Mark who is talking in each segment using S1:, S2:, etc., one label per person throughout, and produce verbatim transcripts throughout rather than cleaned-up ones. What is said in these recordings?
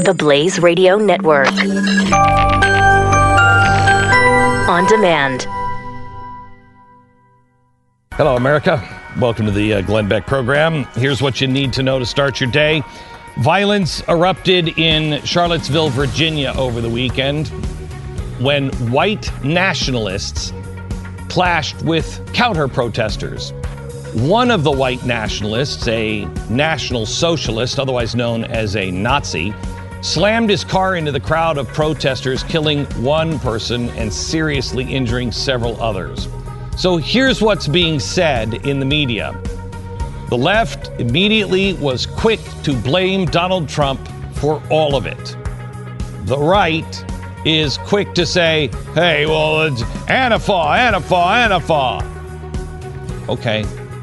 S1: The Blaze Radio Network. On demand.
S2: Hello, America. Welcome to the uh, Glenn Beck program. Here's what you need to know to start your day. Violence erupted in Charlottesville, Virginia over the weekend when white nationalists clashed with counter-protesters. One of the white nationalists, a National Socialist, otherwise known as a Nazi, slammed his car into the crowd of protesters, killing one person and seriously injuring several others. So here's what's being said in the media. The left immediately was quick to blame Donald Trump for all of it. The right is quick to say, hey, well, it's Antifa, Antifa, Antifa. Okay.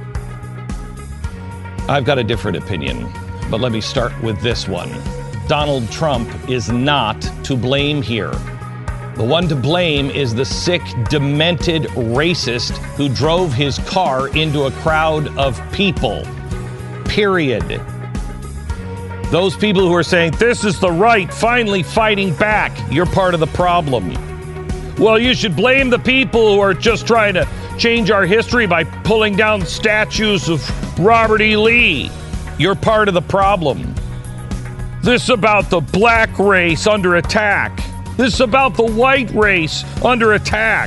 S2: I've got a different opinion, but let me start with this one. Donald Trump is not to blame here. The one to blame is the sick, demented racist who drove his car into a crowd of people. Period. Those people who are saying, this is the right finally fighting back, you're part of the problem. Well, you should blame the people who are just trying to change our history by pulling down statues of Robert E. Lee. You're part of the problem. This is about the black race under attack. This is about the white race under attack.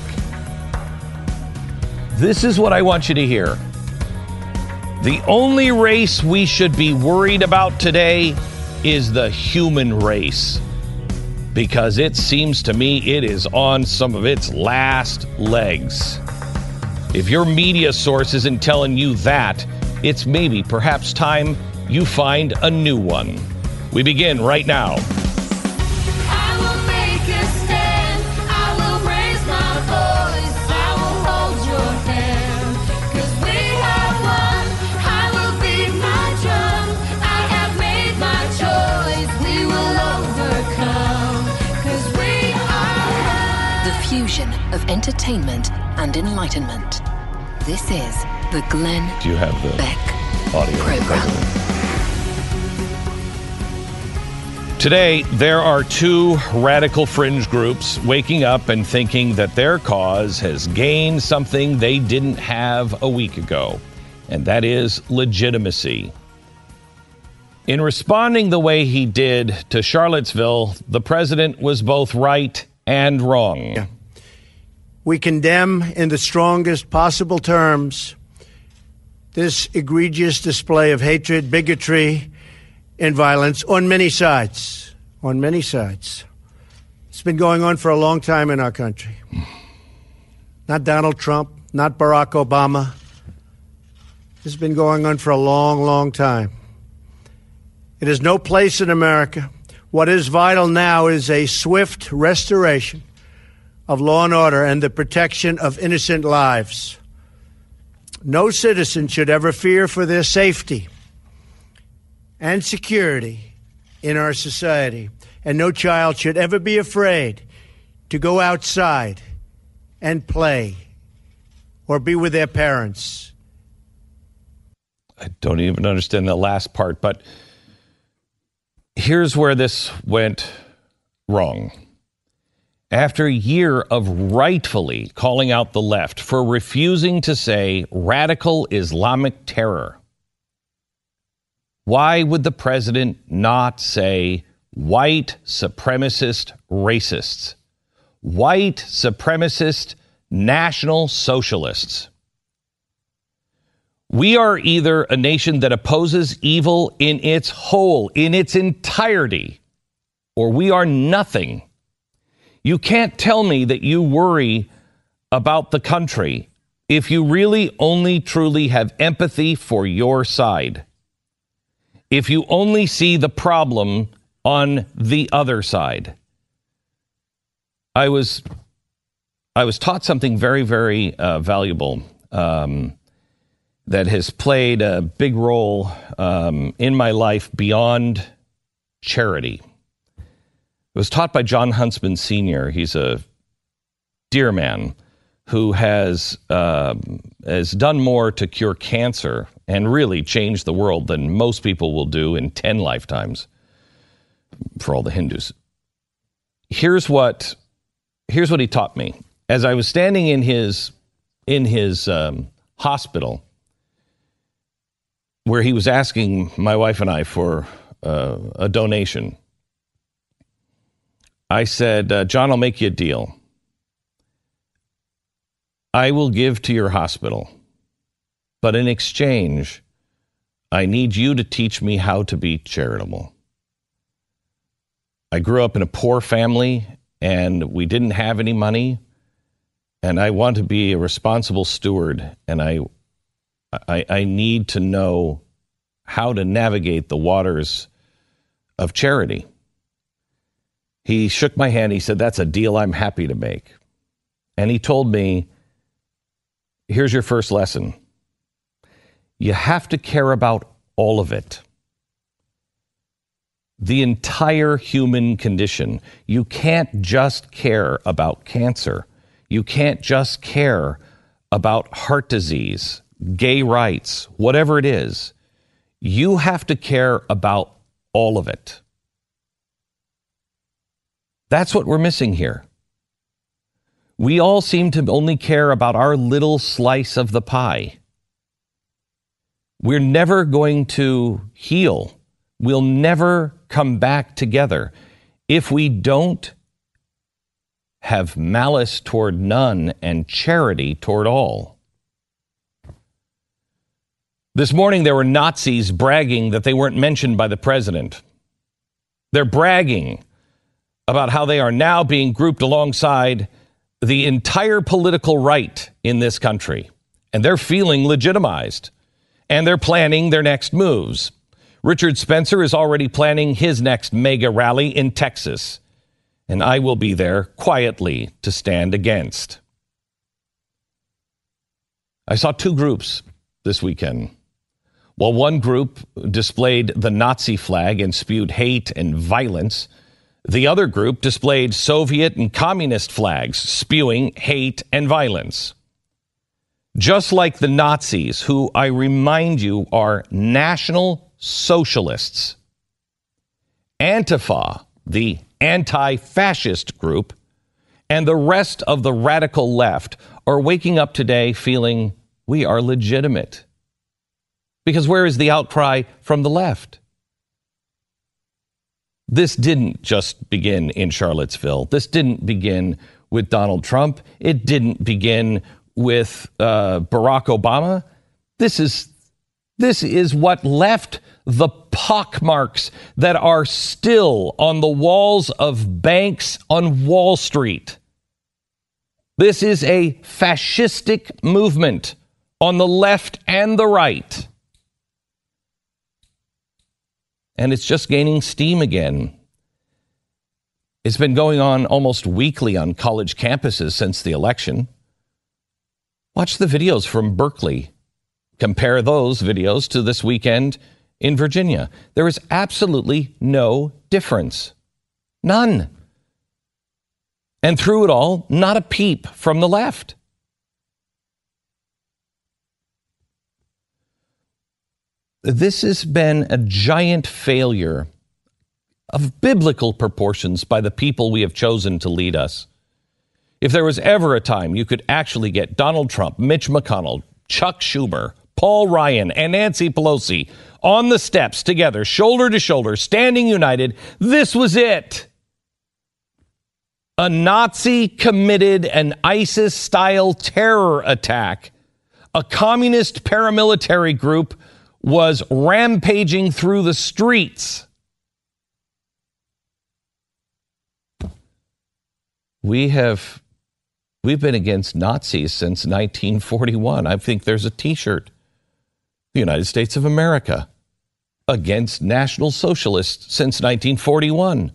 S2: This is what I want you to hear. The only race we should be worried about today is the human race. Because it seems to me it is on some of its last legs. If your media source isn't telling you that, it's maybe perhaps time you find a new one. We begin right now.
S3: I will make a stand. I will raise my voice. I will hold your hand. 'Cause we have won. I will beat my drum. I have made my choice. We will overcome. 'Cause we are
S4: the fusion of entertainment and enlightenment. This is the Glenn
S2: Do you have the
S4: Beck
S2: audio
S4: program.
S2: Today, there are two radical fringe groups waking up and thinking that their cause has gained something they didn't have a week ago, and that is legitimacy. In responding the way he did to Charlottesville, the president was both right and wrong.
S5: Yeah. We condemn in the strongest possible terms this egregious display of hatred, bigotry, and violence on many sides, on many sides. It's been going on for a long time in our country. Not Donald Trump, not Barack Obama. This has been going on for a long, long time. It has no place in America. What is vital now is a swift restoration of law and order and the protection of innocent lives. No citizen should ever fear for their safety and security in our society. And no child should ever be afraid to go outside and play or be with their parents.
S2: I don't even understand the last part, but here's where this went wrong. After a year of rightfully calling out the left for refusing to say radical Islamic terror, why would the president not say white supremacist racists, white supremacist national socialists? We are either a nation that opposes evil in its whole, in its entirety, or we are nothing. You can't tell me that you worry about the country if you really only truly have empathy for your side. If you only see the problem on the other side. I was I was taught something very, very uh, valuable um, that has played a big role um, in my life beyond charity. It was taught by John Huntsman Senior He's a dear man who has uh, has done more to cure cancer and really change the world than most people will do in ten lifetimes. for all the Hindus. Here's what here's what he taught me. As I was standing in his in his um, hospital, where he was asking my wife and I for uh, a donation, I said, uh, John, I'll make you a deal. I will give to your hospital, but in exchange, I need you to teach me how to be charitable. I grew up in a poor family, and we didn't have any money, and I want to be a responsible steward, and I, I, I need to know how to navigate the waters of charity. He shook my hand. He said, that's a deal I'm happy to make. And he told me, here's your first lesson. You have to care about all of it. The entire human condition. You can't just care about cancer. You can't just care about heart disease, gay rights, whatever it is. You have to care about all of it. That's what we're missing here. We all seem to only care about our little slice of the pie. We're never going to heal. We'll never come back together if we don't have malice toward none and charity toward all. This morning, there were Nazis bragging that they weren't mentioned by the president. They're bragging about how they are now being grouped alongside the entire political right in this country. And they're feeling legitimized. And they're planning their next moves. Richard Spencer is already planning his next mega rally in Texas. And I will be there quietly to stand against. I saw two groups this weekend. While one group displayed the Nazi flag and spewed hate and violence, the other group displayed Soviet and communist flags, spewing hate and violence. Just like the Nazis, who I remind you are National Socialists. Antifa, the anti-fascist group, and the rest of the radical left are waking up today feeling we are legitimate. Because where is the outcry from the left? This didn't just begin in Charlottesville. This didn't begin with Donald Trump. It didn't begin with uh, Barack Obama. This is this is what left the pockmarks that are still on the walls of banks on Wall Street. This is a fascistic movement on the left and the right. And it's just gaining steam again. It's been going on almost weekly on college campuses since the election. Watch the videos from Berkeley. Compare those videos to this weekend in Virginia. There is absolutely no difference. None. And through it all, not a peep from the left. This has been a giant failure of biblical proportions by the people we have chosen to lead us. If there was ever a time you could actually get Donald Trump, Mitch McConnell, Chuck Schumer, Paul Ryan, and Nancy Pelosi on the steps together, shoulder to shoulder, standing united, this was it. A Nazi committed an ISIS-style terror attack. A communist paramilitary group was rampaging through the streets. We have, we've been against Nazis since nineteen forty-one. I think there's a T-shirt. The United States of America against National Socialists since nineteen forty-one.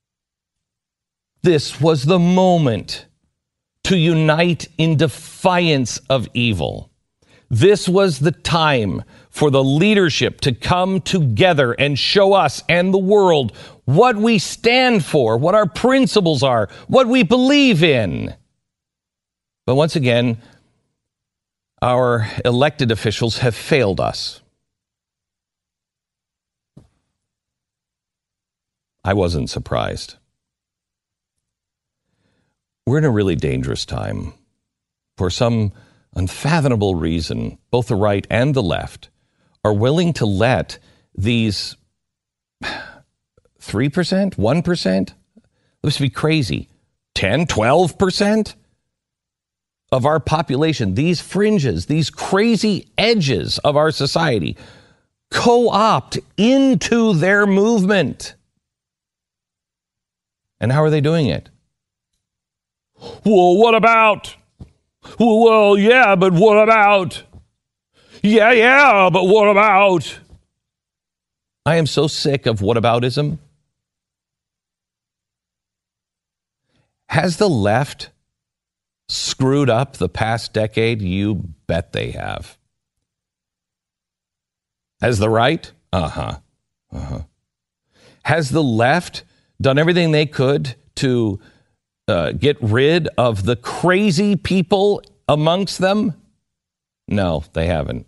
S2: This was the moment to unite in defiance of evil. This was the time for the leadership to come together and show us and the world what we stand for, what our principles are, what we believe in. But once again, our elected officials have failed us. I wasn't surprised. We're in a really dangerous time. For some unfathomable reason, both the right and the left are willing to let these three percent, one percent, this would be crazy, ten, twelve percent of our population, these fringes, these crazy edges of our society, co-opt into their movement. And how are they doing it? Well, what about? Well, yeah, but what about? Yeah, yeah, but what about? I am so sick of whataboutism. Has the left screwed up the past decade? You bet they have. Has the right? Uh-huh. Uh-huh. Has the left done everything they could to uh, get rid of the crazy people amongst them? No, they haven't.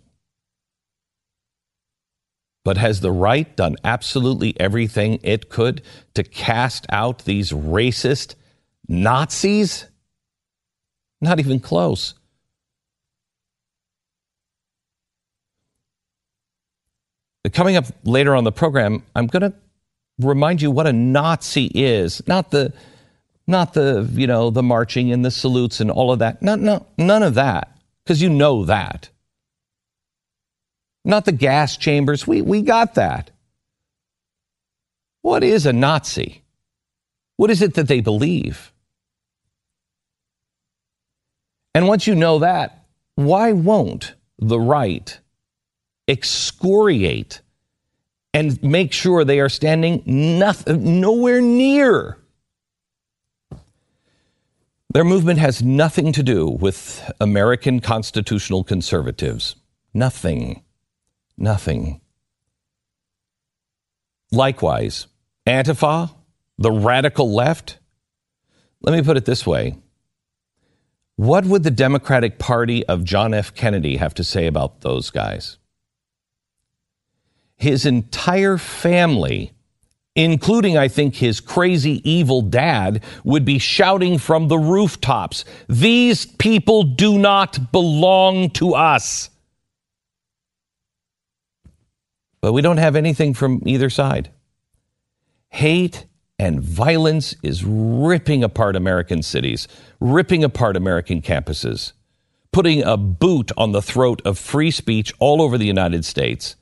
S2: But has the right done absolutely everything it could to cast out these racist Nazis? Not even close. Coming up later on the program, I'm going to remind you what a Nazi is. Not the, not the, you know, the marching and the salutes and all of that. No, no, none of that, because you know that. Not the gas chambers. We we got that. What is a Nazi? What is it that they believe? And once you know that, why won't the right excoriate and make sure they are standing nothing, nowhere near? Their movement has nothing to do with American constitutional conservatives. Nothing. Nothing. Likewise, Antifa, the radical left, let me put it this way. What would the Democratic Party of John F. Kennedy have to say about those guys? His entire family, including, I think, his crazy, evil dad, would be shouting from the rooftops, "These people do not belong to us." But we don't have anything from either side. Hate and violence is ripping apart American cities, ripping apart American campuses, putting a boot on the throat of free speech all over the United States.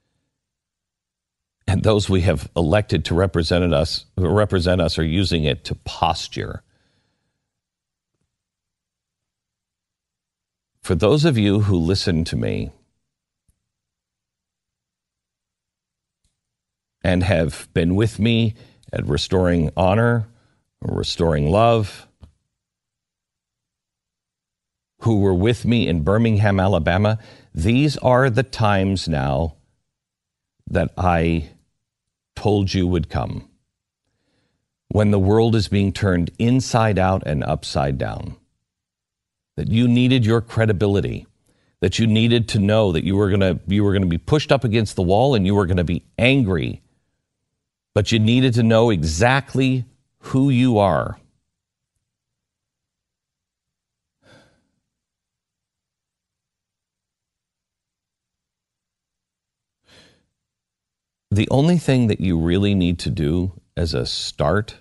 S2: And those we have elected to represent us, represent us are using it to posture. For those of you who listen to me and have been with me at restoring honor, restoring love, who were with me in Birmingham, Alabama, these are the times now that I told you would come, when the world is being turned inside out and upside down, that you needed your credibility, that you needed to know that you were going to you were going to be pushed up against the wall and you were going to be angry. But you needed to know exactly who you are. The only thing that you really need to do as a start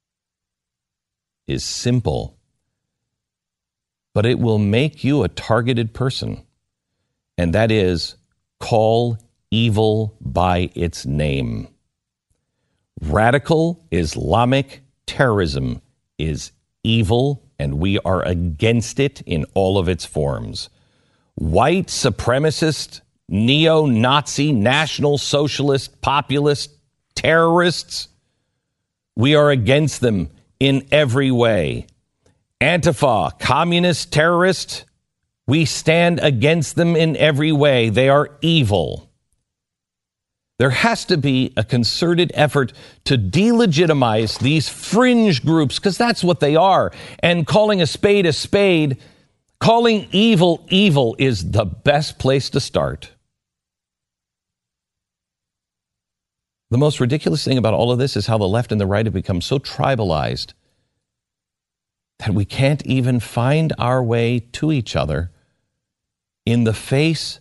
S2: is simple, but it will make you a targeted person. And that is, call evil by its name. Radical Islamic terrorism is evil, and we are against it in all of its forms. White supremacist, neo-Nazi, national socialist, populist terrorists, we are against them in every way. Antifa, communist terrorists, we stand against them in every way. They are evil. There has to be a concerted effort to delegitimize these fringe groups, because that's what they are. And calling a spade a spade, calling evil evil is the best place to start. The most ridiculous thing about all of this is how the left and the right have become so tribalized that we can't even find our way to each other in the face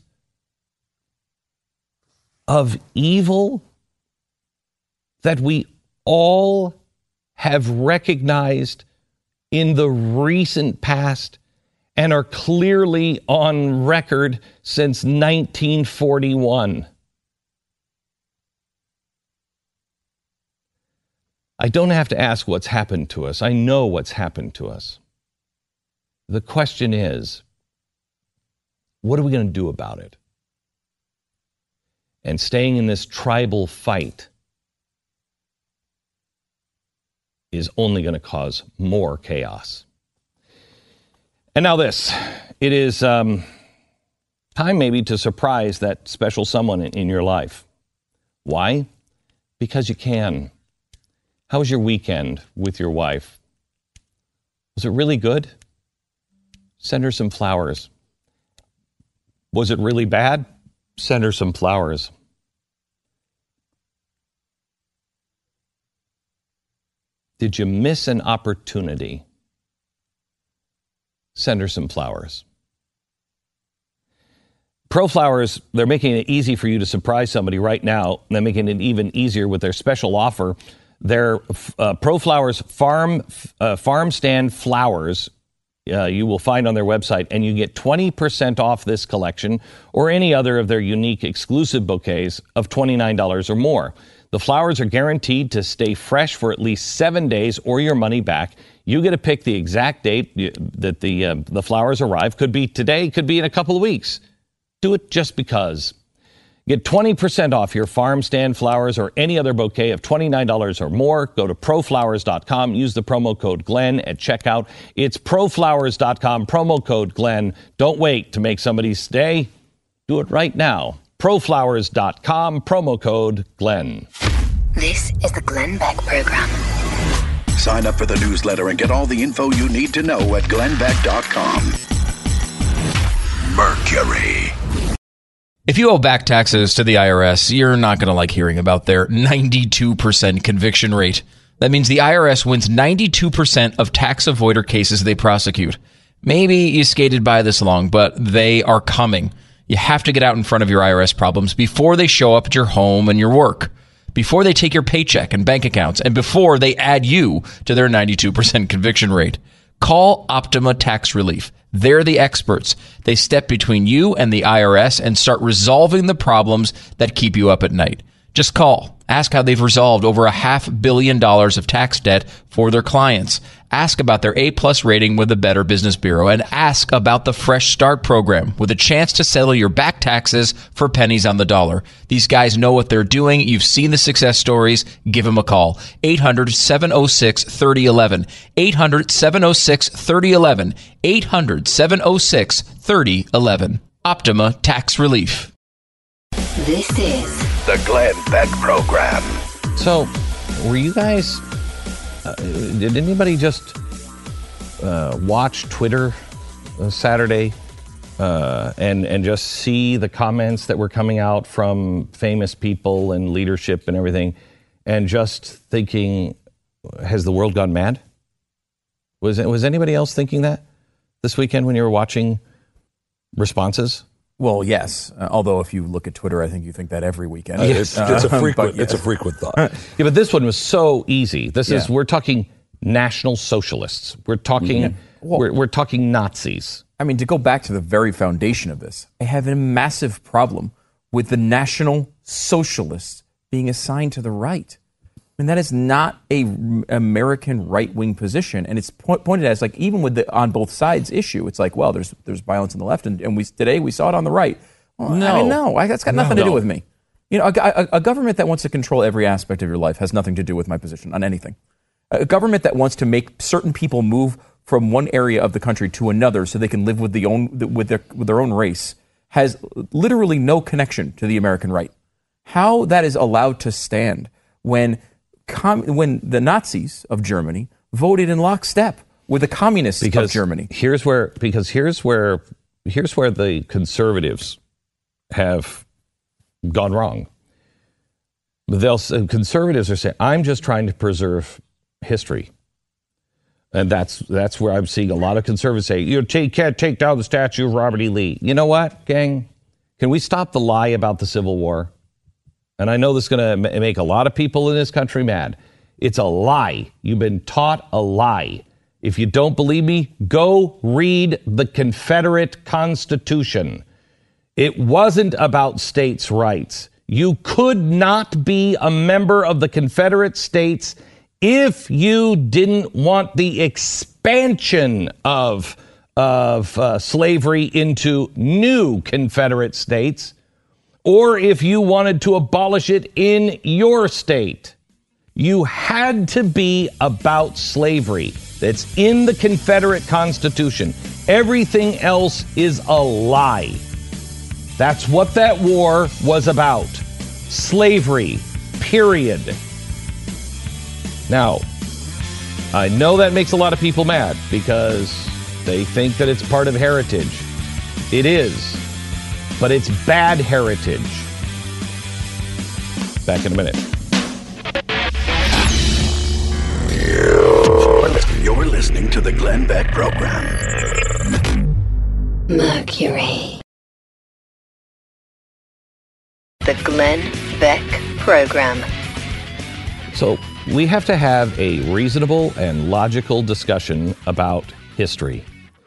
S2: of evil that we all have recognized in the recent past and are clearly on record since nineteen forty-one. I don't have to ask what's happened to us. I know what's happened to us. The question is, what are we going to do about it? And staying in this tribal fight is only going to cause more chaos. And now this. It is um, time maybe to surprise that special someone in, in your life. Why? Because you can. How was your weekend with your wife? Was it really good? Send her some flowers. Was it really bad? Send her some flowers. Did you miss an opportunity? Send her some flowers. ProFlowers, they're making it easy for you to surprise somebody right now. They're making it even easier with their special offer. Their uh, ProFlowers farm uh, farm stand flowers uh, you will find on their website, and you get twenty percent off this collection or any other of their unique exclusive bouquets of twenty-nine dollars or more. The flowers are guaranteed to stay fresh for at least seven days or your money back. You get to pick the exact date that the uh, the flowers arrive. Could be today, could be in a couple of weeks. Do it just because. Get twenty percent off your farm stand flowers or any other bouquet of twenty-nine dollars or more. Go to pro flowers dot com. Use the promo code Glenn at checkout. It's pro flowers dot com, promo code Glenn. Don't wait to make somebody's day. Do it right now. pro flowers dot com, promo code Glenn.
S4: This is the Glenn Beck Program.
S6: Sign up for the newsletter and get all the info you need to know at glenn beck dot com. Mercury.
S7: If you owe back taxes to the I R S, you're not going to like hearing about their ninety-two percent conviction rate. That means the I R S wins ninety-two percent of tax avoider cases they prosecute. Maybe you skated by this long, but they are coming. You have to get out in front of your I R S problems before they show up at your home and your work, before they take your paycheck and bank accounts, and before they add you to their ninety-two percent conviction rate. Call Optima Tax Relief. They're the experts. They step between you and the I R S and start resolving the problems that keep you up at night. Just call. Ask how they've resolved over a half billion dollars of tax debt for their clients. Ask about their A-plus rating with the Better Business Bureau, and ask about the Fresh Start program with a chance to settle your back taxes for pennies on the dollar. These guys know what they're doing. You've seen the success stories. Give them a call. eight hundred, seven oh six, three oh one one. eight hundred, seven oh six, three oh one one. eight hundred, seven oh six, three oh one one. Optima Tax Relief.
S4: This is
S6: The Glenn Beck Program.
S2: So, were you guys, uh, did anybody just uh, watch Twitter uh, Saturday uh, and, and just see the comments that were coming out from famous people and leadership and everything, and just thinking, has the world gone mad? Was, was anybody else thinking that this weekend when you were watching responses?
S8: Well, yes. Uh, although if you look at Twitter, I think you think that every weekend.
S9: It's, it's a
S8: Uh,
S9: frequent.
S8: but yes.
S9: It's a frequent thought.
S2: Yeah, but this one was so easy. This is
S8: Yeah.
S2: we're talking National Socialists. We're talking
S8: Yeah. Well-
S2: we're, we're talking Nazis.
S8: I mean, to go back to the very foundation of this, I have a massive problem with the National Socialists being assigned to the right. I mean, that is not a r- American right-wing position, and it's po- pointed at as like even with the on both sides issue, it's like, well, there's there's violence on the left, and, and we today we saw it on the right. Well, I
S2: No.
S8: mean, no, I, that's got nothing
S2: No.
S8: to do with me. You know, a, a, a government that wants to control every aspect of your life has nothing to do with my position on anything. A government that wants to make certain people move from one area of the country to another so they can live with the own with their with their own race has literally no connection to the American right. How that is allowed to stand when com- when the Nazis of Germany voted in lockstep with the communists
S2: Because
S8: of Germany.
S2: Here's where because here's where here's where the conservatives have gone wrong. But they'll conservatives are saying, I'm just trying to preserve history. And that's that's where I'm seeing a lot of conservatives say, you take, can't take down the statue of Robert E. Lee. You know what, gang? Can we stop the lie about the Civil War? And I know this is going to make a lot of people in this country mad. It's a lie. You've been taught a lie. If you don't believe me, go read the Confederate Constitution. It wasn't about states' rights. You could not be a member of the Confederate States if you didn't want the expansion of, of uh, slavery into new Confederate states, or if you wanted to abolish it in your state. You had to be about slavery. That's in the Confederate Constitution. Everything else is a lie. That's what that war was about. Slavery, period. Now, I know that makes a lot of people mad because they think that it's part of heritage. It is, but it's bad heritage. Back in a minute.
S6: You're listening to the Glenn Beck Program.
S1: Mercury. The Glenn Beck Program.
S2: So we have to have a reasonable and logical discussion about history.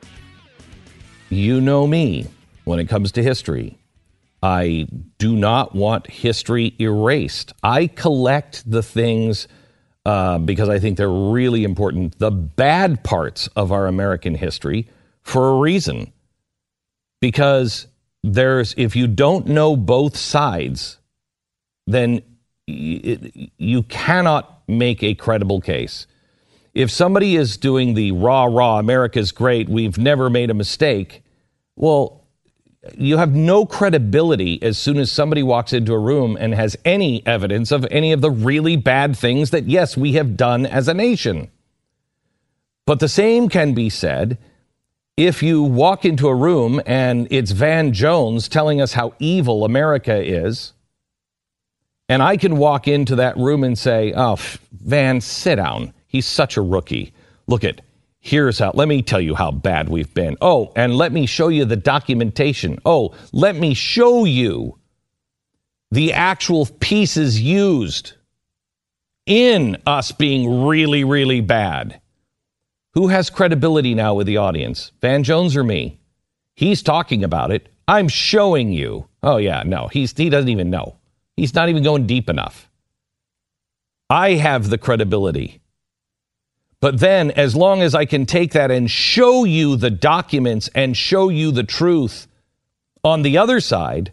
S2: You know me when it comes to history. I do not want history erased. I collect the things uh, because I think they're really important, the bad parts of our American history, for a reason. Because there's, if you don't know both sides, then y- you cannot make a credible case. If somebody is doing the rah, rah, America's great, we've never made a mistake, well, you have no credibility as soon as somebody walks into a room and has any evidence of any of the really bad things that, yes, we have done as a nation. But the same can be said if you walk into a room and it's Van Jones telling us how evil America is, and I can walk into that room and say, oh, Van, sit down. He's such a rookie. Look at, here's how, let me tell you how bad we've been. Oh, and let me show you the documentation. Oh, let me show you the actual pieces used in us being really, really bad. Who has credibility now with the audience? Van Jones or me? He's talking about it. I'm showing you. Oh, yeah, no, he's he doesn't even know. He's not even going deep enough. I have the credibility. But then, as long as I can take that and show you the documents and show you the truth on the other side,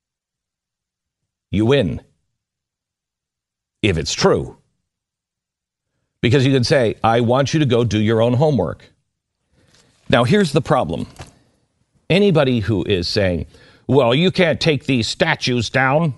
S2: you win. If it's true. Because you can say, I want you to go do your own homework. Now, here's the problem. Anybody who is saying, well, you can't take these statues down.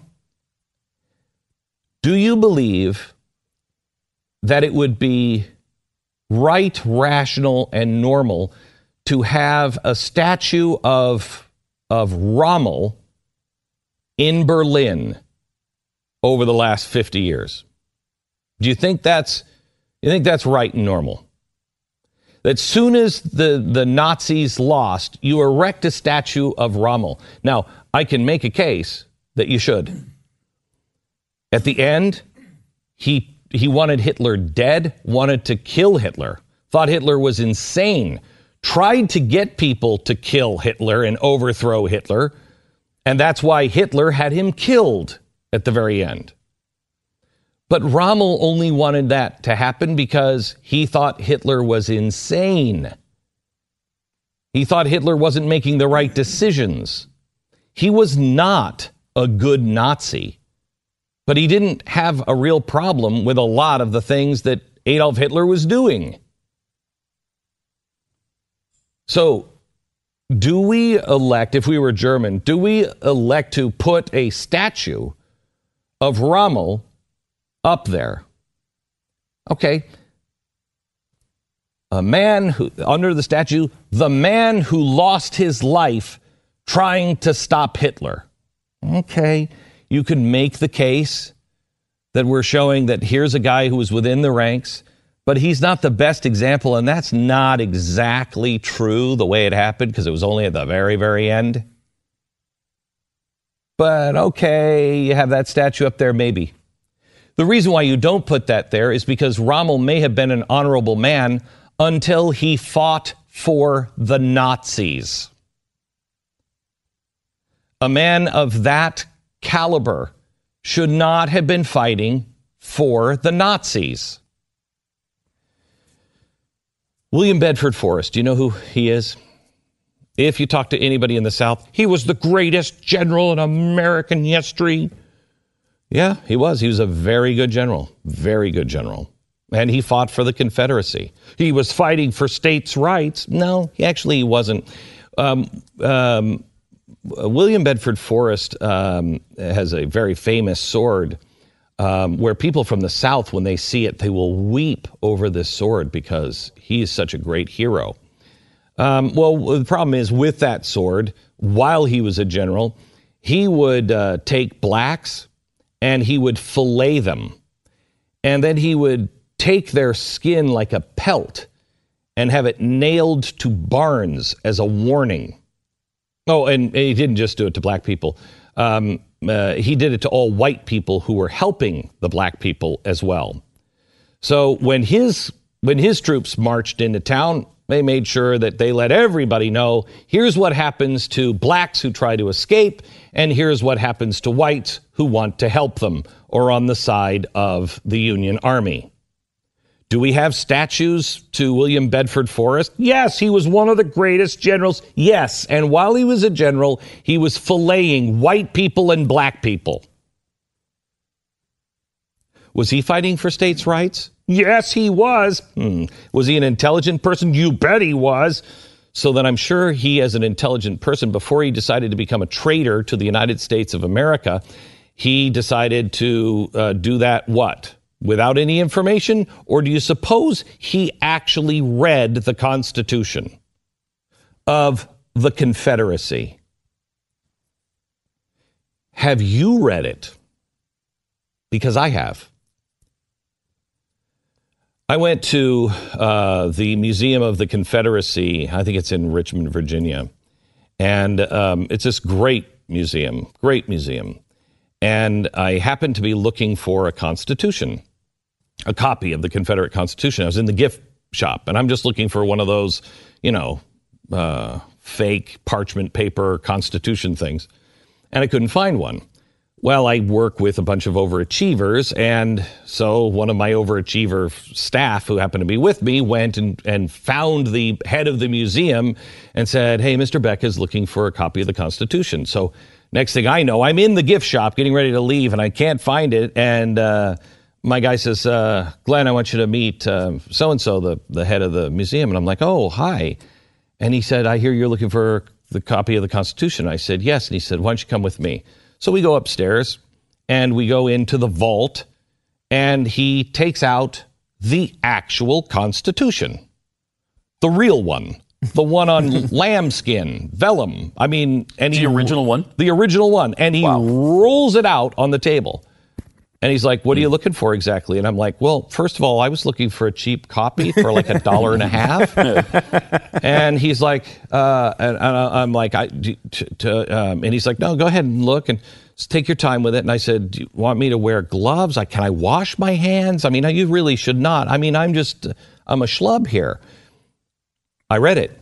S2: Do you believe that it would be right, rational, and normal to have a statue of, of Rommel in Berlin over the last fifty years? Do you think that's you think that's right and normal? That soon as the, the Nazis lost, you erect a statue of Rommel. Now, I can make a case that you should. At the end, he He wanted Hitler dead, wanted to kill Hitler, thought Hitler was insane, tried to get people to kill Hitler and overthrow Hitler, and that's why Hitler had him killed at the very end. But Rommel only wanted that to happen because he thought Hitler was insane. He thought Hitler wasn't making the right decisions. He was not a good Nazi. But he didn't have a real problem with a lot of the things that Adolf Hitler was doing. So, do we elect, if we were German, do we elect to put a statue of Rommel up there? Okay. A man who, under the statue, the man who lost his life trying to stop Hitler. Okay. You can make the case that we're showing that here's a guy who was within the ranks, but he's not the best example, and that's not exactly true the way it happened because it was only at the very, very end. But okay, you have that statue up there, maybe. The reason why you don't put that there is because Rommel may have been an honorable man until he fought for the Nazis. A man of that caliber should not have been fighting for the Nazis. William Bedford Forrest, do you know who he is? If you talk to anybody in the South, he was the greatest general in American history. Yeah, he was. He was a very good general, very good general. And he fought for the Confederacy. He was fighting for states' rights. No, he actually wasn't. Um, um, William Bedford Forrest um, has a very famous sword um, where people from the South, when they see it, they will weep over this sword because he is such a great hero. Um, well, the problem is with that sword, while he was a general, he would uh, take blacks and he would fillet them. And then he would take their skin like a pelt and have it nailed to barns as a warning. Oh, and he didn't just do it to black people. Um, uh, he did it to all white people who were helping the black people as well. So when his when his troops marched into town, they made sure that they let everybody know, here's what happens to blacks who try to escape, and here's what happens to whites who want to help them or on the side of the Union Army. Do we have statues to William Bedford Forrest? Yes, he was one of the greatest generals. Yes, and while he was a general, he was filleting white people and black people. Was he fighting for states' rights? Yes, he was. Hmm. Was he an intelligent person? You bet he was. So then I'm sure he, as an intelligent person, before he decided to become a traitor to the United States of America, he decided to uh, do that what? Without any information? Or do you suppose he actually read the Constitution of the Confederacy? Have you read it? Because I have. I went to uh, the Museum of the Confederacy. I think it's in Richmond, Virginia. And um, it's this great museum, great museum. And I happened to be looking for a Constitution, a copy of the Confederate Constitution. I was in the gift shop, and I'm just looking for one of those, you know, uh, fake parchment paper Constitution things. And I couldn't find one. Well, I work with a bunch of overachievers, and so one of my overachiever staff who happened to be with me went and, and found the head of the museum and said, hey, Mister Beck is looking for a copy of the Constitution. So next thing I know, I'm in the gift shop getting ready to leave, and I can't find it. And uh, my guy says, uh, Glenn, I want you to meet uh, so-and-so, the, the head of the museum. And I'm like, oh, hi. And he said, I hear you're looking for the copy of the Constitution. I said, yes. And he said, why don't you come with me? So we go upstairs, and we go into the vault, and he takes out the actual Constitution. The real one. The one on lambskin, vellum. I mean, and he,
S9: the original one?
S2: The original one. And he
S9: Wow.
S2: rolls it out on the table. And he's like, what are you looking for exactly? And I'm like, well, first of all, I was looking for a cheap copy for like a dollar and a half. And he's like, uh, and, and I'm like, I, to, to, um, and he's like, no, go ahead and look and take your time with it. And I said, do you want me to wear gloves? I, can I wash my hands? I mean, you really should not. I mean, I'm just, I'm a schlub here. I read it.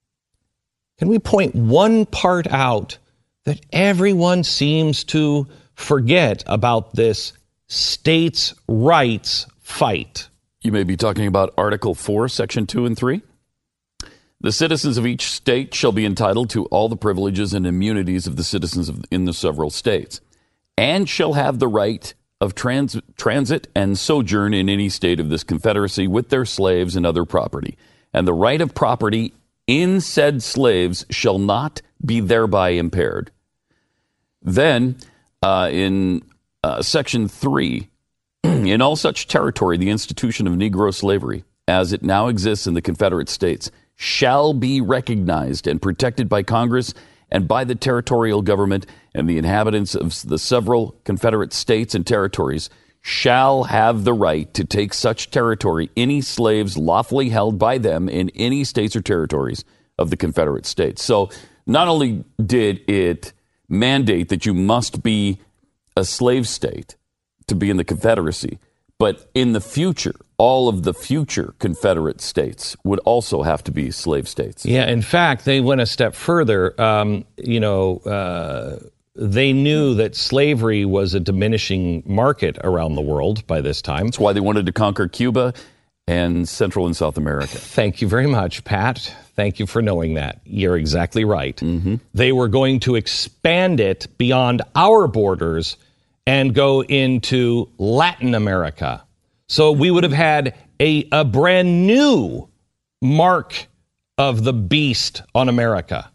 S2: Can we point one part out that everyone seems to forget about this states' rights fight?
S9: You may be talking about Article four, Section two and three. The citizens of each state shall be entitled to all the privileges and immunities of the citizens of, in the several states, and shall have the right of trans, transit and sojourn in any state of this confederacy with their slaves and other property. And the right of property in said slaves shall not be thereby impaired. Then, uh, in uh, Section three, in all such territory, the institution of Negro slavery, as it now exists in the Confederate States, shall be recognized and protected by Congress and by the territorial government, and the inhabitants of the several Confederate states and territories shall have the right to take such territory, any slaves lawfully held by them in any states or territories of the Confederate States. So not only did it mandate that you must be a slave state to be in the Confederacy, but in the future, all of the future Confederate states would also have to be slave states.
S2: Yeah, in fact, they went a step further. Um, you know, uh, they knew that slavery was a diminishing market around the world by this time.
S9: That's why they wanted to conquer Cuba and Central and South America.
S2: Thank you very much, Pat. Thank you for knowing that. You're exactly right.
S9: Mm-hmm.
S2: They were going to expand it beyond our borders and go into Latin America. So we would have had a, a brand new mark of the beast on America.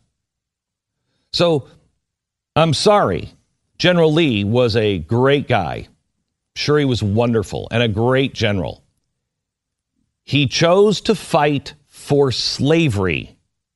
S2: So I'm sorry. General Lee was a great guy. Sure, he was wonderful and a great general. He chose to fight for slavery.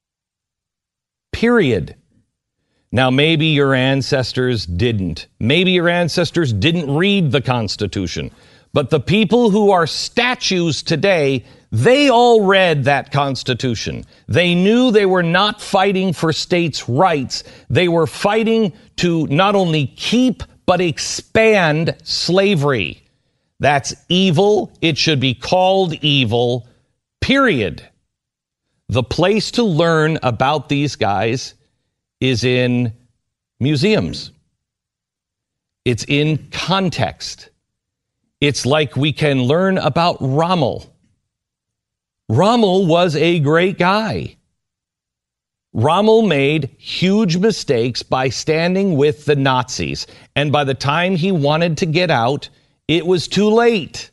S2: Period. Now, maybe your ancestors didn't. Maybe your ancestors didn't read the Constitution. But the people who are statues today, they all read that Constitution. They knew they were not fighting for states' rights. They were fighting to not only keep, but expand slavery. That's evil. It should be called evil, period. The place to learn about these guys is in museums. It's in context. It's like we can learn about Rommel. Rommel was a great guy. Rommel made huge mistakes by standing with the Nazis. And by the time he wanted to get out, it was too late.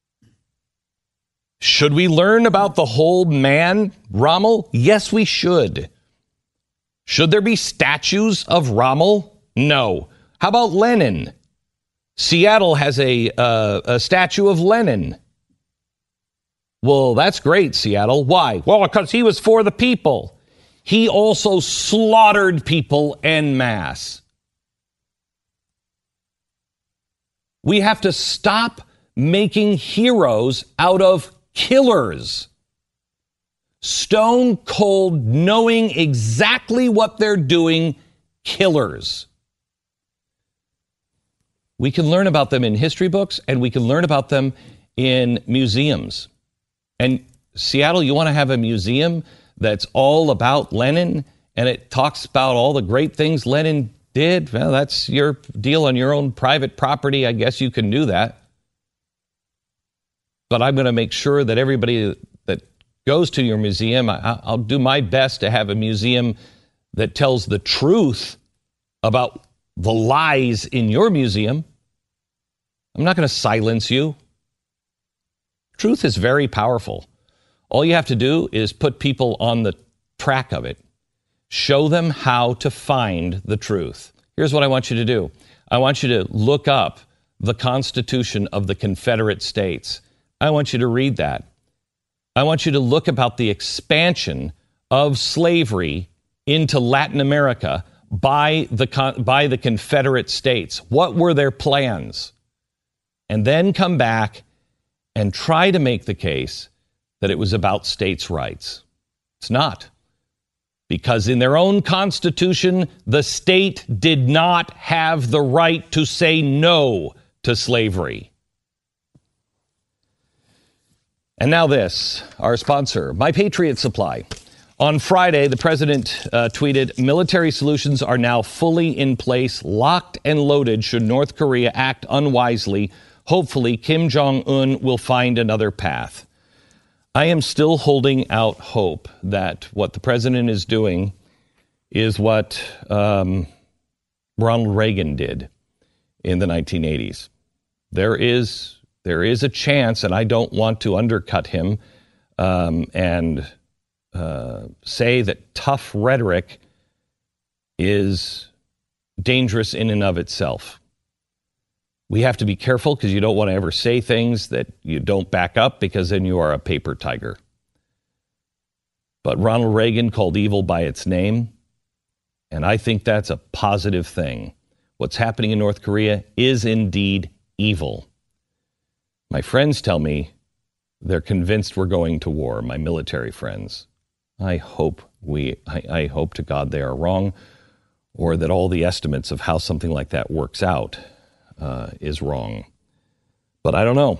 S2: Should we learn about the whole man, Rommel? Yes, we should. Should there be statues of Rommel? No. How about Lenin? Seattle has a, uh, a statue of Lenin. Well, that's great, Seattle. Why? Well, because he was for the people. He also slaughtered people en masse. We have to stop making heroes out of killers. Stone cold, knowing exactly what they're doing, killers. We can learn about them in history books, and we can learn about them in museums. And Seattle, you want to have a museum that's all about Lenin, and it talks about all the great things Lenin did? Well, that's your deal on your own private property. I guess you can do that. But I'm going to make sure that everybody that goes to your museum, I, I'll do my best to have a museum that tells the truth about the lies in your museum. I'm not going to silence you. Truth is very powerful. All you have to do is put people on the track of it. Show them how to find the truth. Here's what I want you to do. I want you to look up the Constitution of the Confederate States. I want you to read that. I want you to look about the expansion of slavery into Latin America by the, by the Confederate States. What were their plans? And then come back and try to make the case that it was about states' rights. It's not. Because in their own constitution, the state did not have the right to say no to slavery. And now this, our sponsor, My Patriot Supply. On Friday, the president uh, tweeted, military solutions are now fully in place, locked and loaded should North Korea act unwisely. Hopefully, Kim Jong-un will find another path. I am still holding out hope that what the president is doing is what um, Ronald Reagan did in the nineteen eighties. There is there is a chance, and I don't want to undercut him um, and uh, say that tough rhetoric is dangerous in and of itself. We have to be careful because you don't want to ever say things that you don't back up, because then you are a paper tiger. But Ronald Reagan called evil by its name, and I think that's a positive thing. What's happening in North Korea is indeed evil. My friends tell me they're convinced we're going to war, my military friends. I hope we, I, I hope to God they are wrong, or that all the estimates of how something like that works out uh, is wrong. But I don't know.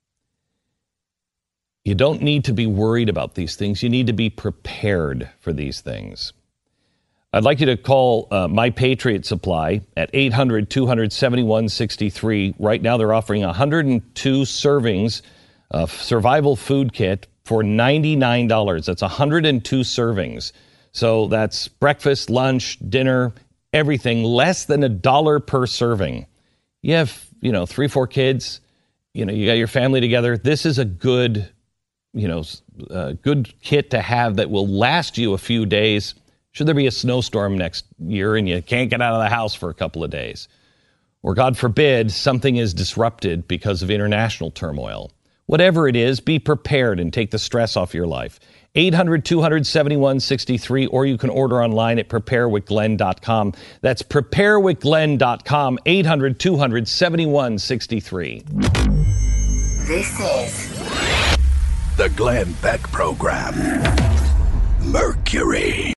S2: You don't need to be worried about these things. You need to be prepared for these things. I'd like you to call uh, My Patriot Supply at eight hundred, two seven one, six three. Right now they're offering one hundred two servings of survival food kit for ninety-nine dollars. That's one hundred two servings. So that's breakfast, lunch, dinner, everything, less than a dollar per serving. You have, you know, three, four kids, you know, you got your family together. This is a good, you know, uh, good kit to have that will last you a few days. Should there be a snowstorm next year and you can't get out of the house for a couple of days? Or God forbid, something is disrupted because of international turmoil. Whatever it is, be prepared and take the stress off your life. eight hundred, two seven one, six three, or you can order online at prepare with glenn dot com. That's prepare with glenn dot com, eight hundred, two seven one, six three.
S1: This is
S6: The Glenn Beck Program. Mercury.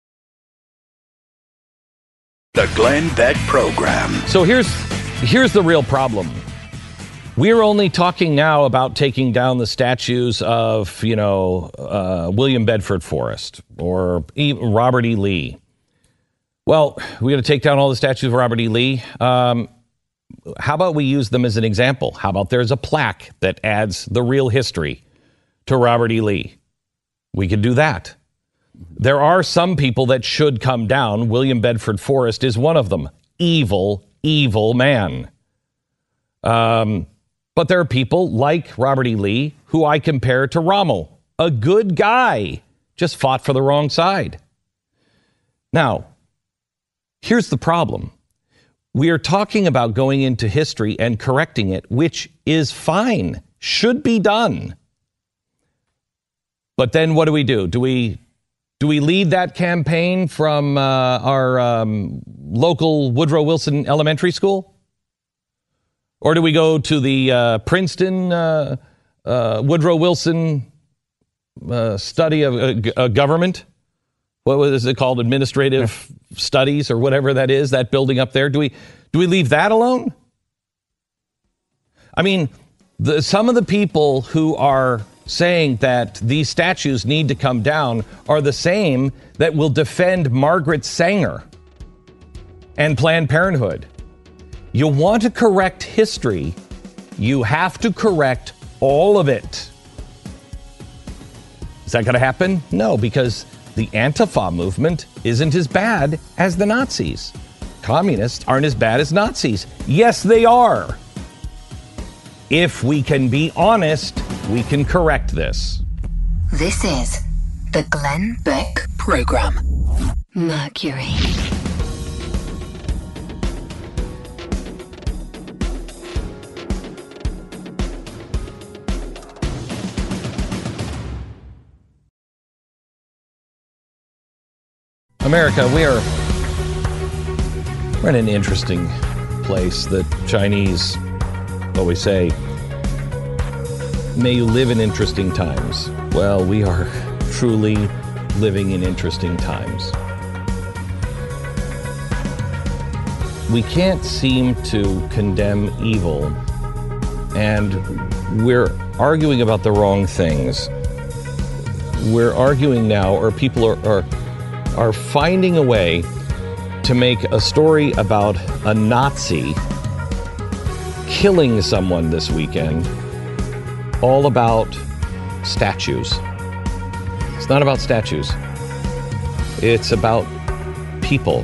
S6: The Glenn Beck Program.
S2: So here's here's the real problem. We're only talking now about taking down the statues of, you know, uh, William Bedford Forrest or e- Robert E. Lee. Well, we're going to take down all the statues of Robert E. Lee. Um, how about we use them as an example? How about there's a plaque that adds the real history to Robert E. Lee? We could do that. There are some people that should come down. William Bedford Forrest is one of them. Evil, evil man. Um, but there are people like Robert E. Lee who I compare to Rommel. A good guy, just fought for the wrong side. Now, here's the problem. We are talking about going into history and correcting it, which is fine, should be done. But then what do we do? Do we... Do we lead that campaign from uh, our um, local Woodrow Wilson Elementary School? Or do we go to the uh, Princeton uh, uh, Woodrow Wilson uh, study of uh, g- uh, government? What was it called? Administrative studies or whatever that is, that building up there. Do we do we leave that alone? I mean, the, some of the people who are saying that these statues need to come down are the same that will defend Margaret Sanger and Planned Parenthood. You want to correct history, you have to correct all of it. Is that going to happen? No, because the Antifa movement isn't as bad as the Nazis. Communists aren't as bad as Nazis. Yes, they are. If we can be honest, we can correct this.
S4: This is the Glenn Beck Program.
S1: Mercury.
S2: America, we are we're in an interesting place. The Chinese always say, may you live in interesting times. Well, we are truly living in interesting times. We can't seem to condemn evil, and we're arguing about the wrong things. We're arguing now, or people are, are, are finding a way to make a story about a Nazi killing someone this weekend all about statues. It's not about statues. It's about people.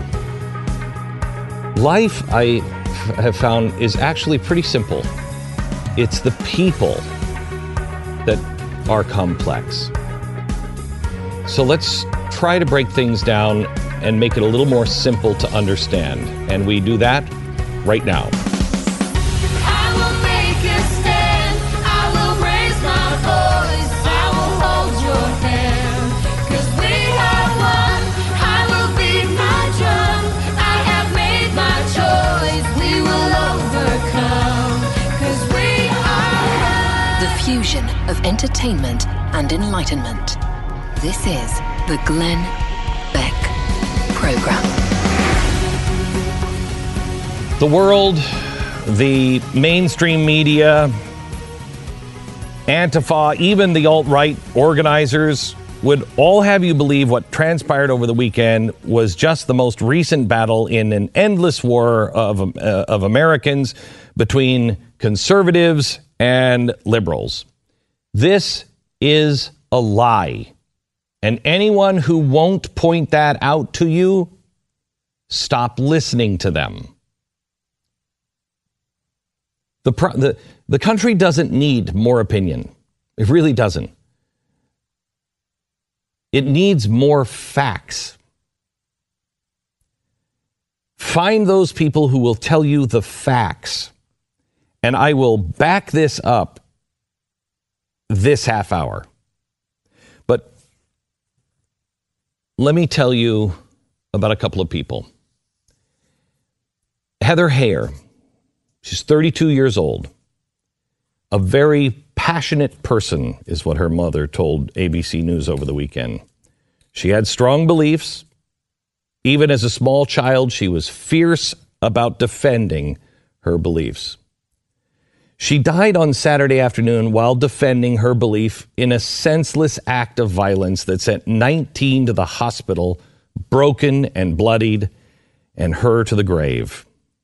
S2: Life, I f- have found, is actually pretty simple. It's the people that are complex. So let's try to break things down and make it a little more simple to understand. And we do that right now.
S3: I will make a stand. I will raise my voice. I will hold your hand. 'Cause we are one. I will beat my drum. I have made my choice. We will overcome. 'Cause we are one.
S4: of entertainment and enlightenment. This is the Glenn Beck Program.
S2: The world, the mainstream media, Antifa, even the alt-right organizers would all have you believe what transpired over the weekend was just the most recent battle in an endless war of, uh, of Americans between conservatives and liberals. This is a lie. And anyone who won't point that out to you, stop listening to them. The, the, the country doesn't need more opinion. It really doesn't. It needs more facts. Find those people who will tell you the facts. And I will back this up this half hour. But let me tell you about a couple of people. Heather Heyer. She's thirty-two years old. A very passionate person is what her mother told A B C News over the weekend. She had strong beliefs. Even as a small child, she was fierce about defending her beliefs. She died on Saturday afternoon while defending her belief in a senseless act of violence that sent nineteen to the hospital, broken and bloodied, and her to the grave.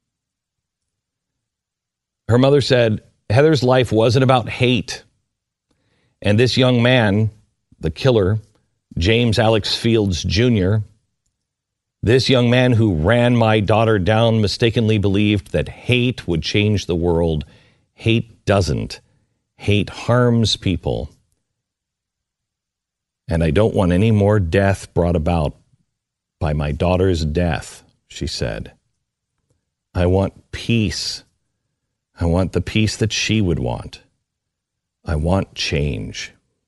S2: Her mother said Heather's life wasn't about hate. And this young man, the killer, James Alex Fields Junior, this young man who ran my daughter down mistakenly believed that hate would change the world. Hate doesn't. Hate harms people. And I don't want any more death brought about by my daughter's death, she said. I want peace. I want the peace that she would want. I want change.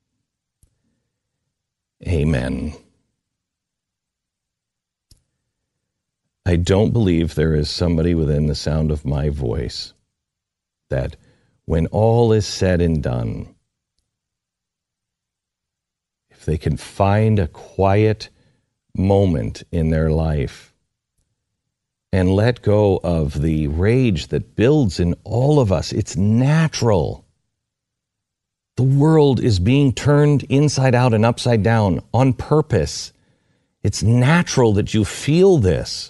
S2: Amen. I don't believe there is somebody within the sound of my voice that, when all is said and done, if they can find a quiet moment in their life and let go of the rage that builds in all of us. It's natural. The world is being turned inside out and upside down on purpose. It's natural that you feel this.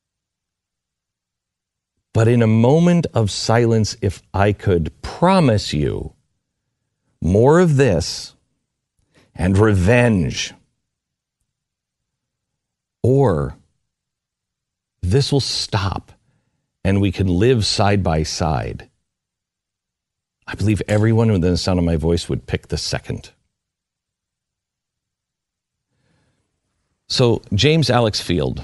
S2: But in a moment of silence, if I could promise you more of this and revenge, or this will stop and we can live side by side, I believe everyone within the sound of my voice would pick the second. So James Alex Field,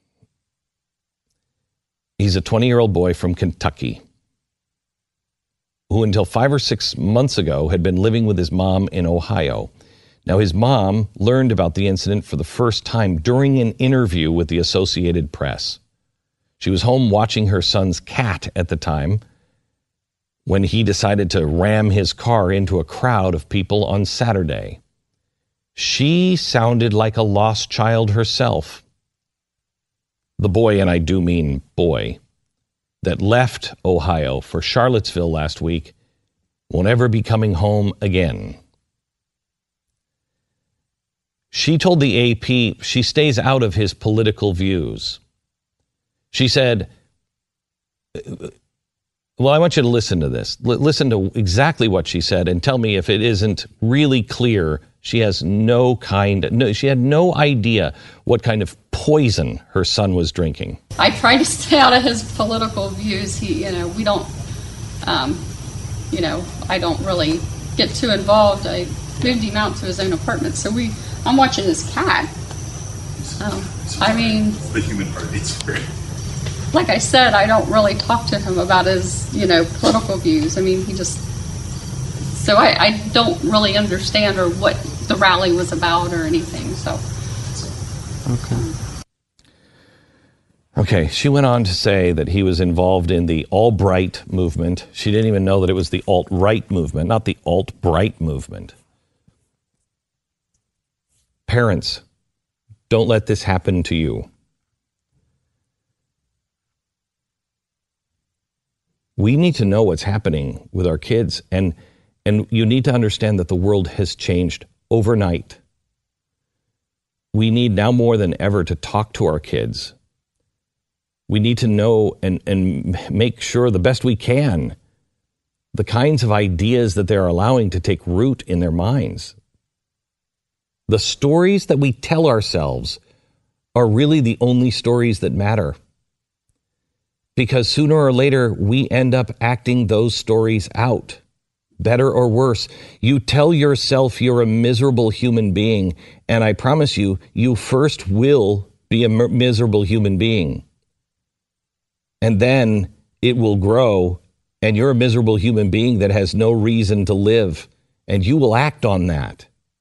S2: he's a twenty-year-old boy from Kentucky who until five or six months ago had been living with his mom in Ohio. Now, his mom learned about the incident for the first time during an interview with the Associated Press. She was home watching her son's cat at the time when he decided to ram his car into a crowd of people on Saturday. She sounded like a lost child herself. The boy, and I do mean boy, that left Ohio for Charlottesville last week won't ever be coming home again. She told the A P she stays out of his political views. She said, well, I want you to listen to this. L- listen to exactly what she said and tell me if it isn't really clear. She has no kind, no, she had no idea what kind of poison her son was drinking.
S10: I try to stay out of his political views. He, you know, we don't, um, you know, I don't really get too involved. I moved him out to his own apartment, so we, I'm watching his cat. Um, I mean,
S11: the human heart beats for it.
S10: Like I said, I don't really talk to him about his, you know, political views. I mean, he just, so I, I don't really understand or what the rally was about or anything, so.
S2: Okay. Okay, she went on to say that he was involved in the Albright movement. She didn't even know that it was the alt-right movement, not the alt-bright movement. Parents, don't let this happen to you. We need to know what's happening with our kids, and and you need to understand that the world has changed overnight. We need now more than ever to talk to our kids. We need to know and, and make sure the best we can the kinds of ideas that they're allowing to take root in their minds. The stories that we tell ourselves are really the only stories that matter. Because sooner or later, we end up acting those stories out, better or worse. You tell yourself you're a miserable human being, and I promise you, you first will be a miserable human being. And then it will grow, and you're a miserable human being that has no reason to live, and you will act on that.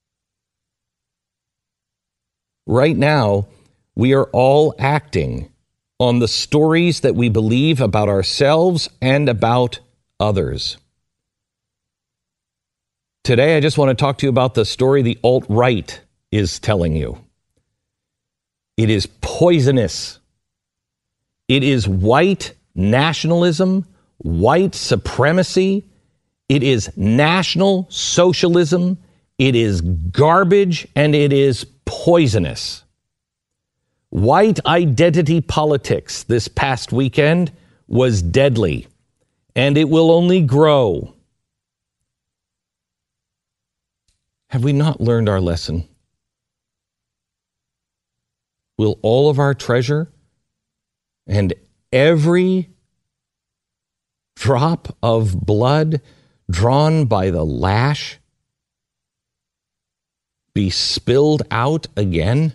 S2: Right now, we are all acting on the stories that we believe about ourselves and about others. Today, I just want to talk to you about the story the alt-right is telling you. It is poisonous. It is white nationalism, white supremacy. It is national socialism. It is garbage, and it is poisonous. White identity politics this past weekend was deadly, and it will only grow. Have we not learned our lesson? Will all of our treasure and every drop of blood drawn by the lash be spilled out again?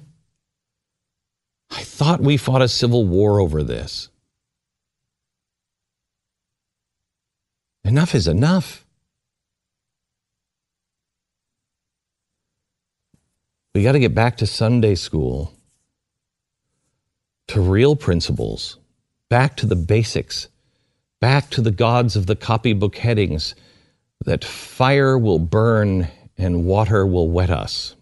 S2: I thought we fought a civil war over this. Enough is enough. We got to get back to Sunday school, to real principles, back to the basics, back to the gods of the copybook headings, that fire will burn and water will wet us.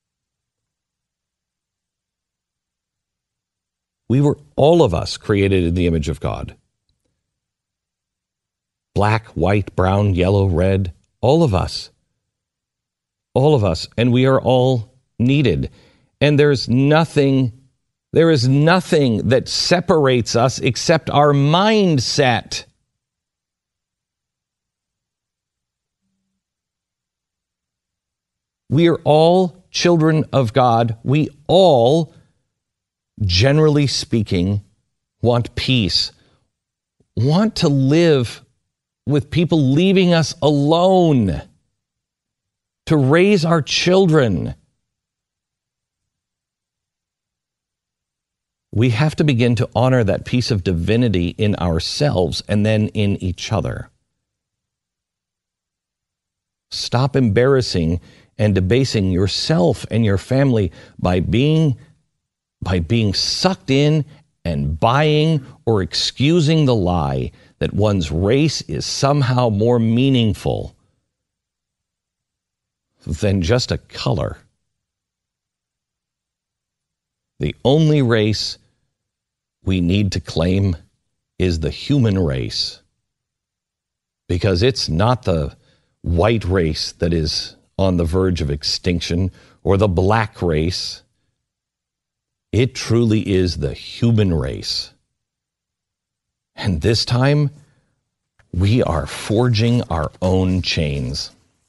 S2: We were, all of us, created in the image of God. Black, white, brown, yellow, red, all of us. All of us. And we are all needed. And there's nothing, there is nothing that separates us except our mindset. We are all children of God. We all, generally speaking, want peace, want to live with people leaving us alone, to raise our children. We have to begin to honor that piece of divinity in ourselves and then in each other. Stop embarrassing and debasing yourself and your family by being by being sucked in and buying or excusing the lie that one's race is somehow more meaningful than just a color. The only race we need to claim is the human race, because it's not the white race that is on the verge of extinction or the black race. It truly is the human race. And this time, we are forging our own chains.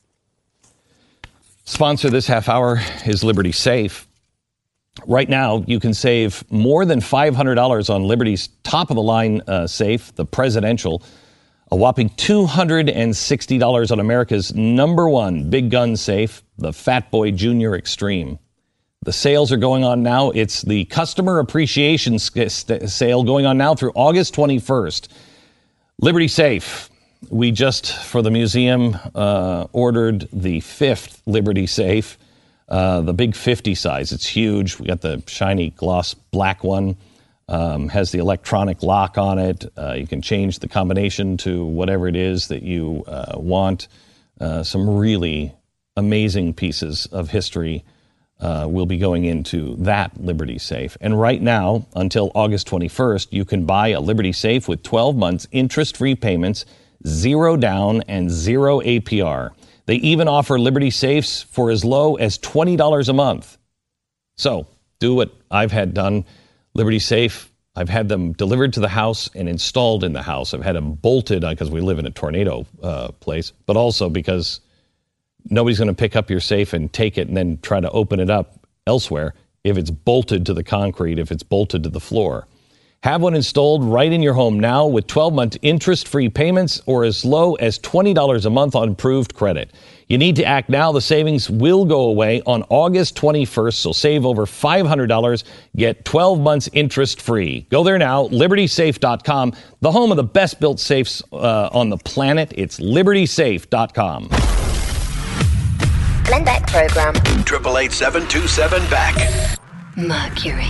S2: Sponsor this half hour is Liberty Safe. Right now, you can save more than five hundred dollars on Liberty's top-of-the-line uh, safe, the Presidential, a whopping two hundred sixty dollars on America's number one big gun safe, the Fat Boy Junior Extreme. The sales are going on now. It's the customer appreciation sale going on now through August twenty-first. Liberty Safe. We just, for the museum, uh, ordered the fifth Liberty Safe, uh, the big fifty size. It's huge. We got the shiny gloss black one. um, has the electronic lock on it. Uh, you can change the combination to whatever it is that you uh, want. Uh, some really amazing pieces of history uh, will be going into that Liberty Safe. And right now, until August twenty-first, you can buy a Liberty Safe with twelve months interest-free payments, zero down, and zero A P R. They even offer Liberty Safes for as low as twenty dollars a month. So do what I've had done. Liberty Safe, I've had them delivered to the house and installed in the house. I've had them bolted because we live in a tornado uh, place, but also because nobody's going to pick up your safe and take it and then try to open it up elsewhere if it's bolted to the concrete, if it's bolted to the floor. Have one installed right in your home now with twelve-month interest-free payments or as low as twenty dollars a month on approved credit. You need to act now. The savings will go away on August twenty-first, so save over five hundred dollars. Get twelve months interest-free. Go there now, liberty safe dot com, the home of the best-built safes uh, on the planet. It's liberty safe dot com.
S1: Glenn Beck Program.
S6: eight eight eight, seven two seven, B A C K.
S1: Mercury.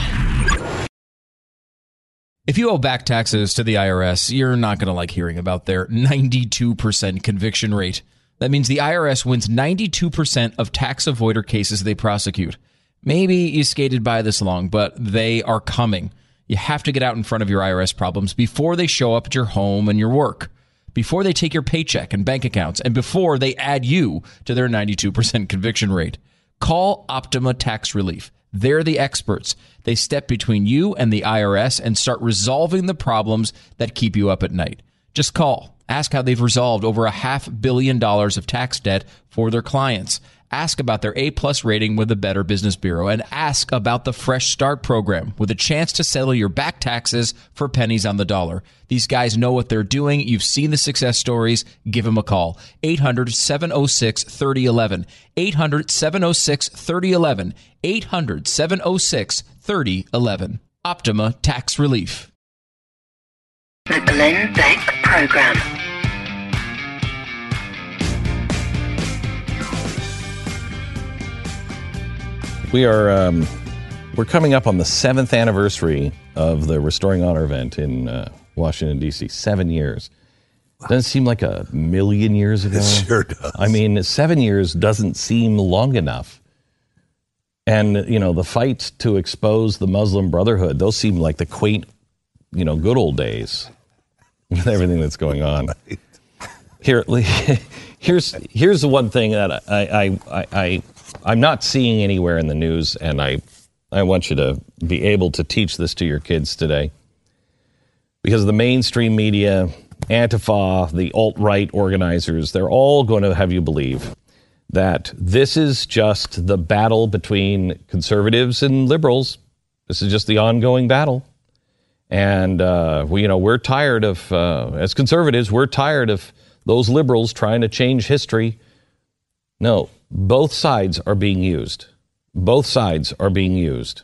S7: If you owe back taxes to the I R S, you're not going to like hearing about their ninety-two percent conviction rate. That means the I R S wins ninety-two percent of tax avoider cases they prosecute. Maybe you skated by this long, but they are coming. You have to get out in front of your I R S problems before they show up at your home and your work, before they take your paycheck and bank accounts, and before they add you to their ninety-two percent conviction rate. Call Optima Tax Relief. They're the experts. They step between you and the I R S and start resolving the problems that keep you up at night. Just call. Ask how they've resolved over a half billion dollars of tax debt for their clients. Ask about their A-plus rating with the Better Business Bureau, and ask about the Fresh Start program with a chance to settle your back taxes for pennies on the dollar. These guys know what they're doing. You've seen the success stories. Give them a call. eight hundred, seven oh six, three oh one one. eight hundred, seven oh six, three oh one one. eight hundred, seven oh six, three oh one one. Optima Tax Relief.
S1: The Glenn Beck Program.
S2: We are um, we're coming up on the seventh anniversary of the Restoring Honor event in uh, Washington, D C Seven years. Doesn't seem like a million years ago.
S11: It sure does.
S2: I mean, seven years doesn't seem long enough. And, you know, the fight to expose the Muslim Brotherhood, those seem like the quaint, you know, good old days with everything that's going on. Right. Here, here's here's the one thing that I, I, I, I I'm not seeing anywhere in the news, and I, I want you to be able to teach this to your kids today. Because the mainstream media, Antifa, the alt-right organizers, they're all going to have you believe that this is just the battle between conservatives and liberals. This is just the ongoing battle. And, uh, we, you know, we're tired of, uh, as conservatives, we're tired of those liberals trying to change history. No. Both sides are being used. Both sides are being used.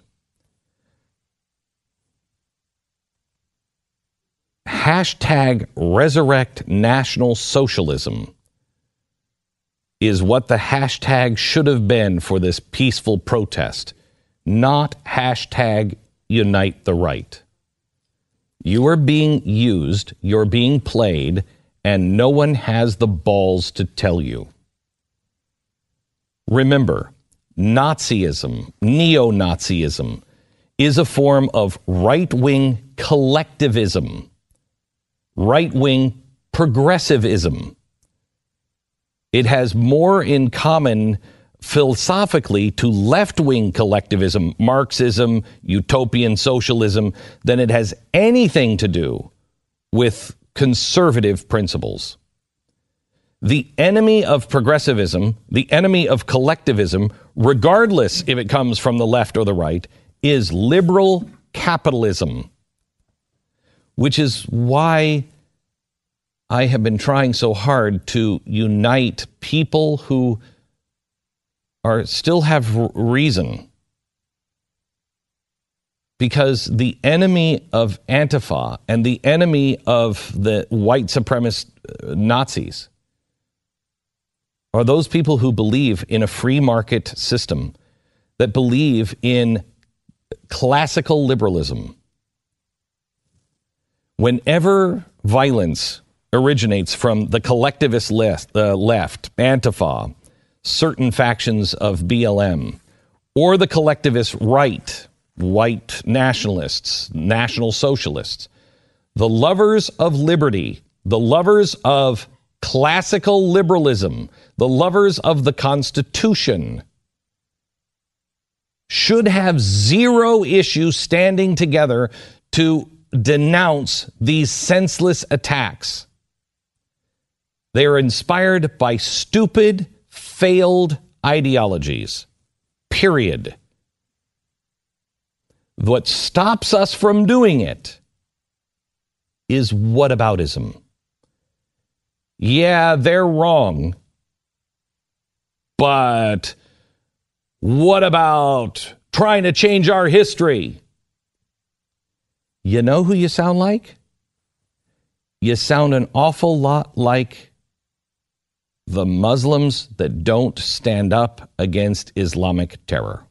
S2: Hashtag resurrect National Socialism is what the hashtag should have been for this peaceful protest, not hashtag unite the right. You are being used, you're being played, and no one has the balls to tell you. Remember, Nazism, neo-Nazism, is a form of right-wing collectivism, right-wing progressivism. It has more in common philosophically to left-wing collectivism, Marxism, utopian socialism, than it has anything to do with conservative principles. The enemy of progressivism, the enemy of collectivism, regardless if it comes from the left or the right, is liberal capitalism, which is why I have been trying so hard to unite people who are still have r- reason. Because the enemy of Antifa and the enemy of the white supremacist Nazis are those people who believe in a free market system, that believe in classical liberalism, Whenever violence originates from the collectivist left, uh, left, Antifa, certain factions of B L M, or the collectivist right, white nationalists, national socialists, the lovers of liberty, the lovers of classical liberalism, the lovers of the Constitution, should have zero issue standing together to denounce these senseless attacks. They are inspired by stupid, failed ideologies. Period. What stops us from doing it is whataboutism. Yeah, they're wrong. But what about trying to change our history? You know who you sound like? You sound an awful lot like the Muslims that don't stand up against Islamic terror.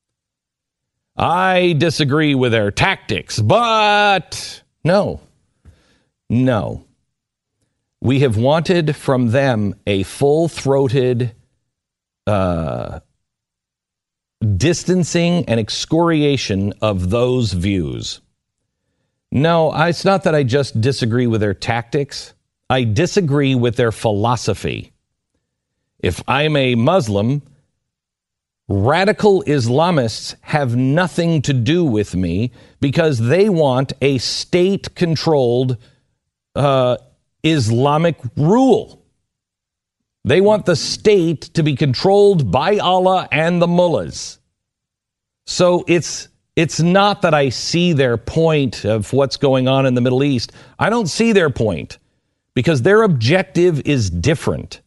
S2: I disagree with their tactics, but no, no. We have wanted from them a full-throated uh, distancing and excoriation of those views. No, it's not that I just disagree with their tactics. I disagree with their philosophy. If I'm a Muslim, radical Islamists have nothing to do with me because they want a state-controlled uh, Islamic rule. They want the state to be controlled by Allah and the mullahs. So it's it's not that I see their point of what's going on in the Middle East. I don't see their point because their objective is different.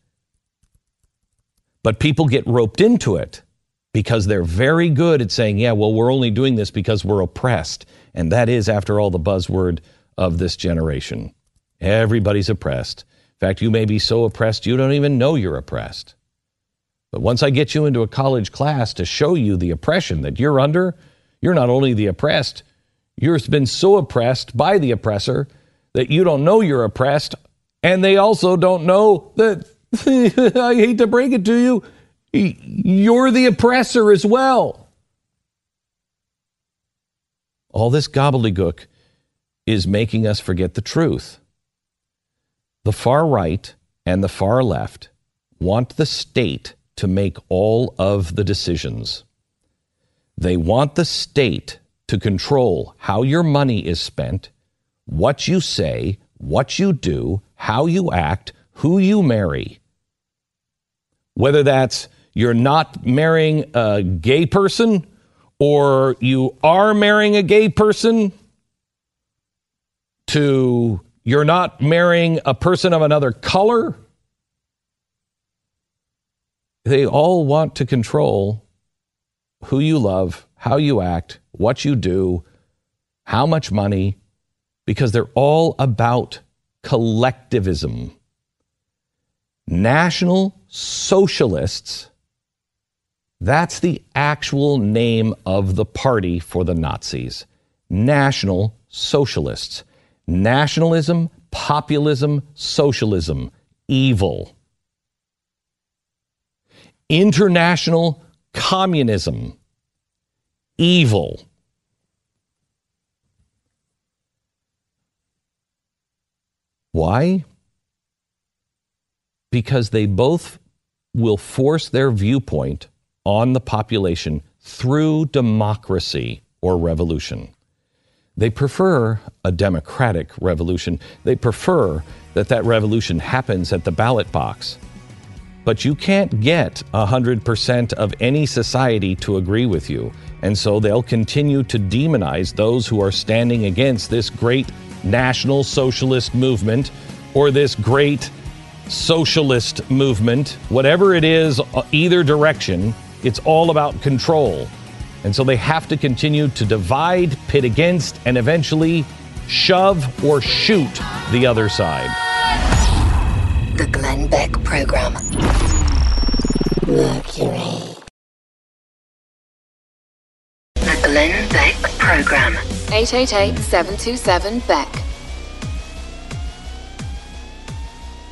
S2: But people get roped into it because they're very good at saying, yeah, well, we're only doing this because we're oppressed. And that is, after all, the buzzword of this generation. Everybody's oppressed. In fact, you may be so oppressed you don't even know you're oppressed. But once I get you into a college class to show you the oppression that you're under, you're not only the oppressed, you've been so oppressed by the oppressor that you don't know you're oppressed, and they also don't know that, I hate to break it to you, you're the oppressor as well. All this gobbledygook is making us forget the truth. The far right and the far left want the state to make all of the decisions. They want the state to control how your money is spent, what you say, what you do, how you act, who you marry. Whether that's you're not marrying a gay person or you are marrying a gay person, to you're not marrying a person of another color. They all want to control who you love, how you act, what you do, how much money, because they're all about collectivism. National Socialists, that's the actual name of the party for the Nazis. National Socialists. Nationalism, populism, socialism, evil. International communism, evil. Why? Because they both will force their viewpoint on the population through democracy or revolution. They prefer a democratic revolution. They prefer that that revolution happens at the ballot box. But you can't get one hundred percent of any society to agree with you. And so they'll continue to demonize those who are standing against this great national socialist movement or this great socialist movement. Whatever it is, either direction, it's all about control. And so they have to continue to divide, pit against, and eventually shove or shoot the other side.
S4: The Glenn Beck Program. Mercury.
S1: The Glenn Beck Program.
S4: eight eight eight, seven two seven, B E C K.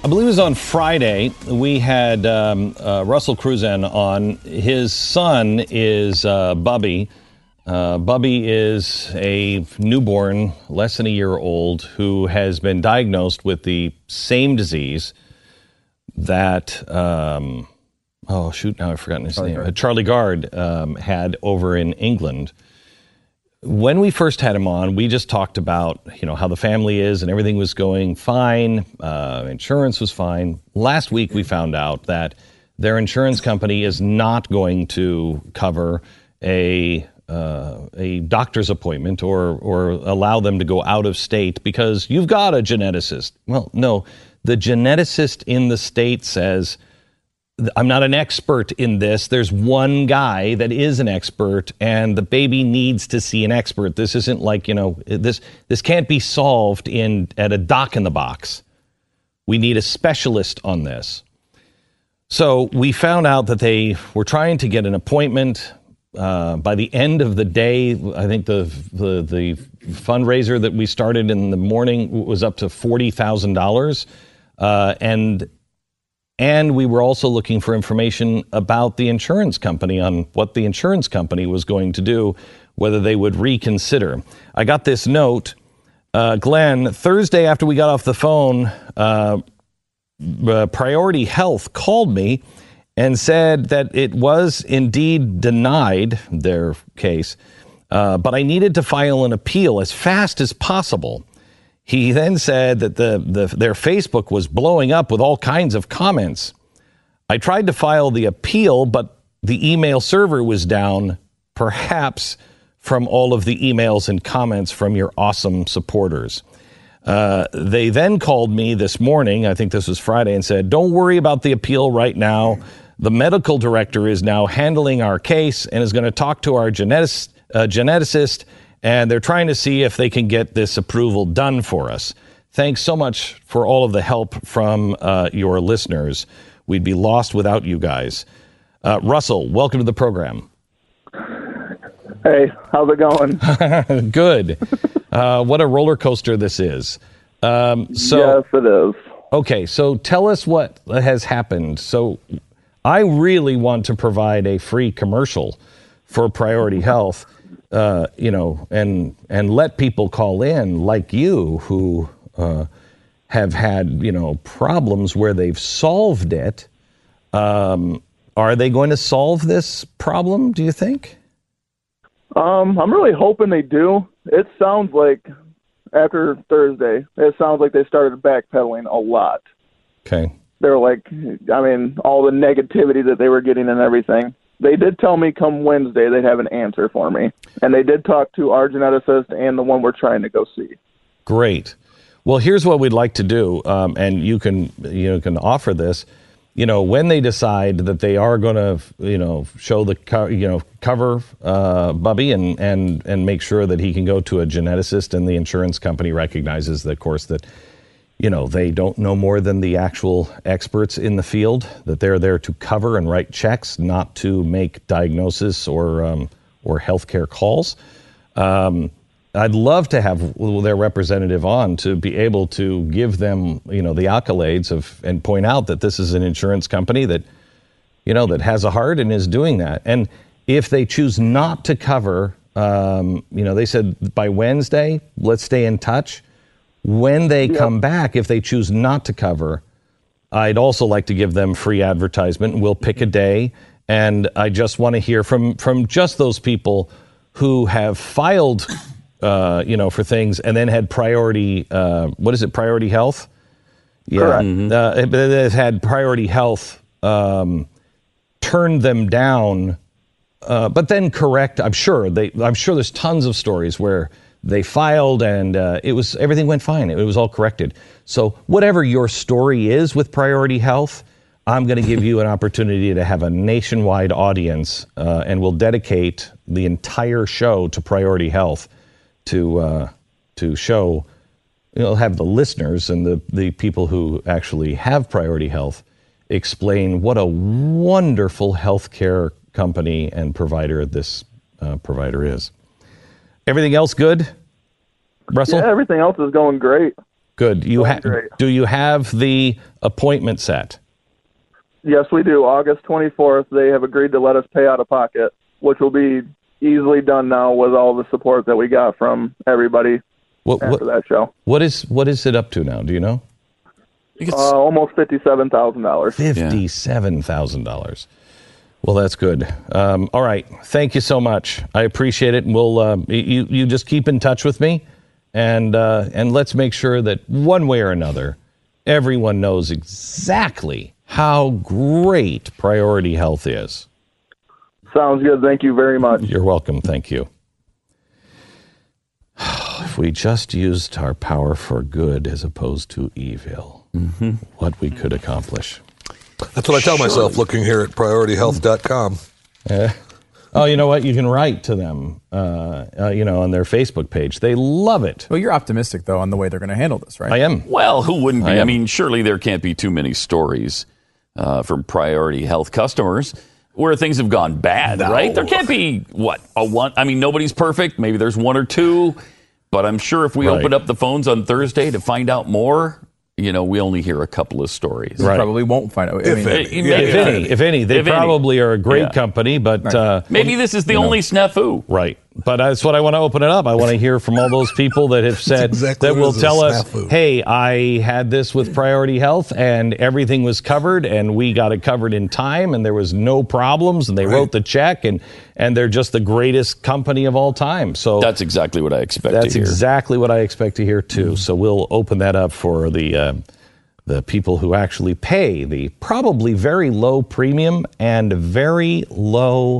S2: I believe it was on Friday, we had um, uh, Russell Cruzan on. His son is uh, Bubby. Uh, Bubby is a newborn, less than a year old, who has been diagnosed with the same disease that, um, oh, shoot, now I've forgotten his
S8: Charlie
S2: name,
S8: Gard.
S2: Charlie Gard um, had over in England. When we first had him on, we just talked about, you know, how the family is and everything was going fine. Uh, insurance was fine. Last week, we found out that their insurance company is not going to cover a uh, a doctor's appointment or or allow them to go out of state because you've got a geneticist. Well, no, the geneticist in the state says, I'm not an expert in this. There's one guy that is an expert, and the baby needs to see an expert. This isn't like, you know, this this can't be solved in at a doc in the box. We need a specialist on this. So we found out that they were trying to get an appointment. Uh, by the end of the day, I think the, the the fundraiser that we started in the morning was up to forty thousand dollars, uh, and And we were also looking for information about the insurance company on what the insurance company was going to do, whether they would reconsider. I got this note, uh, Glenn, Thursday after we got off the phone, uh, uh, Priority Health called me and said that it was indeed denied, their case, uh, but I needed to file an appeal as fast as possible. He then said that the, the their Facebook was blowing up with all kinds of comments. I tried to file the appeal, but the email server was down, perhaps from all of the emails and comments from your awesome supporters. Uh, they then called me this morning, I think this was Friday, and said, don't worry about the appeal right now. The medical director is now handling our case and is going to talk to our genetic, uh, geneticist, and they're trying to see if they can get this approval done for us. Thanks so much for all of the help from uh, your listeners. We'd be lost without you guys. Uh, Russell, welcome to the program.
S11: Hey, how's it going?
S2: Good. Uh, what a roller coaster this is. Um, so,
S11: yes, it is.
S2: Okay, so tell us what has happened. So I really want to provide a free commercial for Priority Health. Uh, you know, and and let people call in like you who uh, have had, you know, problems where they've solved it. Um, are they going to solve this problem, do you think?
S11: Um, I'm really hoping they do. It sounds like after Thursday, it sounds like they started backpedaling a lot.
S2: Okay.
S11: They're like, I mean, all the negativity that they were getting and everything. They did tell me come Wednesday they'd have an answer for me. And they did talk to our geneticist and the one we're trying to go see.
S2: Great. Well, here's what we'd like to do, um, and you can you know, can offer this. You know, when they decide that they are going to, you know, show the, co- you know, cover uh, Bubby and, and, and make sure that he can go to a geneticist and the insurance company recognizes, the, of course, that, you know, they don't know more than the actual experts in the field, that they're there to cover and write checks, not to make diagnosis or um, or healthcare calls. Um, I'd love to have their representative on to be able to give them, you know, the accolades of and point out that this is an insurance company that, you know, that has a heart and is doing that. And if they choose not to cover, um, you know, they said by Wednesday, let's stay in touch. When they yep. come back, if they choose not to cover, I'd also like to give them free advertisement. We'll pick a day. And I just want to hear from, from just those people who have filed, uh, you know, for things and then had priority, uh, what is it, Priority Health? Yeah.
S11: Correct.
S2: Mm-hmm. Uh, they've had Priority Health um, turn them down, uh, but then correct. I'm sure they, I'm sure there's tons of stories where they filed and uh, it was everything went fine. It was all corrected. So whatever your story is with Priority Health, I'm going to give you an opportunity to have a nationwide audience, uh, and we'll dedicate the entire show to Priority Health to uh, to show, you know, have the listeners and the, the people who actually have Priority Health explain what a wonderful healthcare company and provider this uh, provider is. Everything else good, Russell?
S11: Yeah, everything else is going great.
S2: Good. You
S11: Going
S2: ha-
S11: great.
S2: do you have the appointment set?
S11: Yes, we do. August twenty-fourth, they have agreed to let us pay out of pocket, which will be easily done now with all the support that we got from everybody
S2: What,
S11: after
S2: what,
S11: that show.
S2: what is what is it up to now? Do you know?
S11: Uh, almost fifty-seven thousand dollars.
S2: Fifty-seven thousand dollars. Well, that's good. Um, all right. Thank you so much. I appreciate it. And we'll uh, you you just keep in touch with me, and uh, and let's make sure that one way or another, everyone knows exactly how great Priority Health is.
S11: Sounds good. Thank you very much.
S2: You're welcome. Thank you. If we just used our power for good as opposed to evil,
S9: mm-hmm.
S2: what we could accomplish.
S12: That's what I tell myself looking here at priority health dot com.
S2: Uh, oh, you know what? You can write to them, uh, uh, you know, on their Facebook page. They love it.
S8: Well, you're optimistic, though, on the way they're going to handle this, right?
S2: I am.
S9: Well, who wouldn't be?
S2: I
S9: I,
S2: am.
S9: mean, surely there can't be too many stories uh, from Priority Health customers where things have gone bad,
S12: No.
S9: right? There can't be, what, a one? I mean, nobody's perfect. Maybe there's one or two. But I'm sure if we
S2: Right.
S9: open up the phones on Thursday to find out more, you know, we only hear a couple of stories.
S8: You probably won't find out. I
S12: If
S8: mean,
S12: any.
S9: If
S12: Yeah,
S2: If
S12: yeah.
S2: any, if any, they
S9: If any.
S2: probably are a great
S9: Yeah.
S2: company, but uh,
S9: Maybe this is the only snafu.
S2: right. But that's what I want to open it up. I want to hear from all those people that have said
S12: exactly
S2: that
S12: what
S2: will
S12: it is,
S2: tell
S12: a
S2: us,
S12: snafu.
S2: "Hey, I had this with Priority Health, and everything was covered, and we got it covered in time, and there was no problems, and they wrote the check, and and they're just the greatest company of all time." So
S9: That's exactly what I expect
S2: That's
S9: to hear.
S2: exactly what I expect to hear too. So we'll open that up for the uh, the people who actually pay the probably very low premium and very low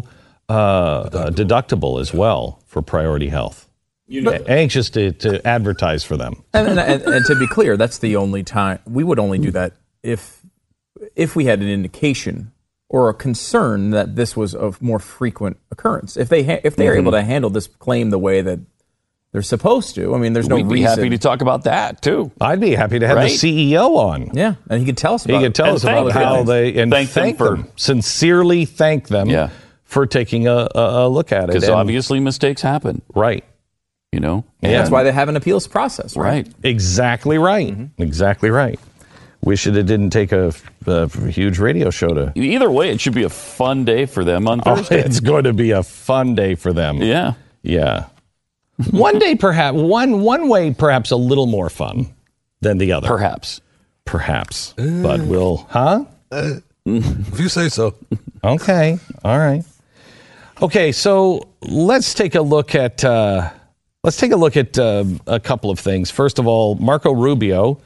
S2: uh, deductible, uh, deductible as well for Priority Health. You know, anxious to, to advertise for them.
S8: and, and, and, and to be clear, that's the only time we would only do that if if we had an indication or a concern that this was a more frequent occurrence. If they ha- if they are
S9: Mm-hmm.
S8: able to handle this claim the way that they're supposed to, I mean, there's no
S9: We'd be
S8: reason.
S9: happy to talk about that, too.
S2: I'd be happy to have
S9: Right?
S2: the C E O on.
S8: Yeah, and he could tell us
S2: He
S8: about
S2: could
S8: it.
S2: tell
S9: And
S2: us
S9: thank
S2: about
S9: them.
S2: how they and
S9: Thank them
S2: thank
S9: for-
S2: them, sincerely thank them
S9: Yeah.
S2: for taking a, a, a look at it.
S9: Because
S2: And-
S9: obviously mistakes happen,
S2: right.
S9: you know?
S2: Yeah.
S8: That's why they have an appeals process, right?
S9: Right.
S2: Exactly right.
S9: Mm-hmm.
S2: Exactly right. Wish it didn't take a, a huge radio show to.
S9: Either way, it should be a fun day for them on
S2: Oh,
S9: Thursday.
S2: it's going to be a fun day for them.
S9: Yeah.
S2: Yeah. One day, perhaps one one way, perhaps a little more fun than the other.
S9: Perhaps.
S2: Perhaps. But we'll, huh?
S12: If you say so.
S2: Okay. All right. Okay. So let's take a look at uh, let's take a look at uh, a couple of things. First of all, Marco Rubio.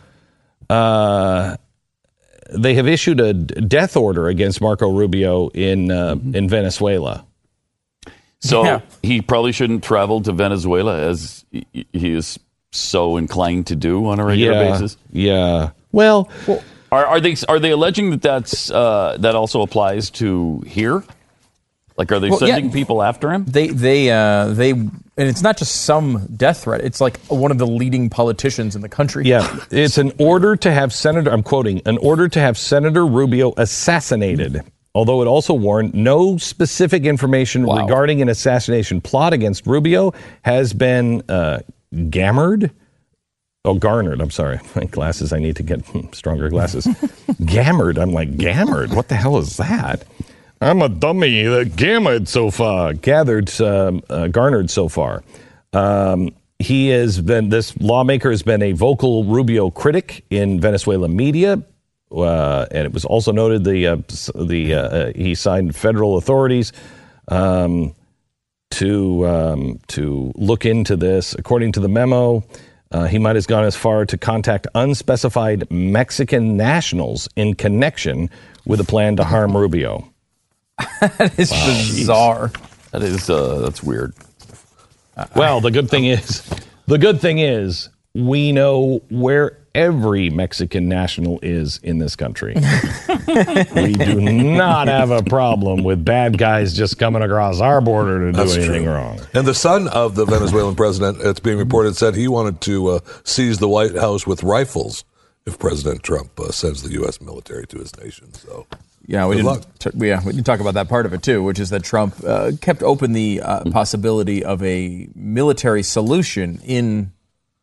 S2: Uh, they have issued a d- death order against Marco Rubio in uh, in Venezuela.
S9: So
S8: Yeah.
S9: he probably shouldn't travel to Venezuela as he he is so inclined to do on a regular
S2: yeah.
S9: basis.
S2: Yeah. Well,
S9: Are, are they are they alleging that that's uh, that also applies to here? Like, are they
S8: Well, yeah.
S9: sending people after him?
S8: They they uh, they and it's not just some death threat. It's like one of the leading politicians in the country.
S2: yeah, it's an order to have Senator, I'm quoting, an order to have Senator Rubio assassinated. Although it also warned no specific information
S9: Wow.
S2: regarding an assassination plot against Rubio has been uh, gammered. Oh, garnered. I'm sorry. My glasses. I need to get stronger glasses. Gammered. I'm like, gammered? What the hell is that? I'm a dummy. Uh, gammered so far. Gathered, um, uh, garnered so far. Um, he has been, this lawmaker has been a vocal Rubio critic in Venezuela media. Uh, and it was also noted the uh, the uh, he signed federal authorities um, to um, to look into this. According to the memo, uh, he might have gone as far to contact unspecified Mexican nationals in connection with a plan to harm Rubio.
S8: That is bizarre.
S9: That is uh, that's weird.
S2: Well, the good thing is, the good thing is, we know where every Mexican national is in this country. We do not have a problem with bad guys just coming across our border to do
S12: That's
S2: anything
S12: true.
S2: wrong.
S12: And the son of the Venezuelan president, it's being reported, said he wanted to uh, seize the White House with rifles if President Trump uh, sends the U S military to his nation. So,
S8: Yeah, we
S12: Good
S8: didn't.
S12: luck.
S8: T- yeah, we didn't talk about that part of it too, which is that Trump uh, kept open the uh, possibility of a military solution in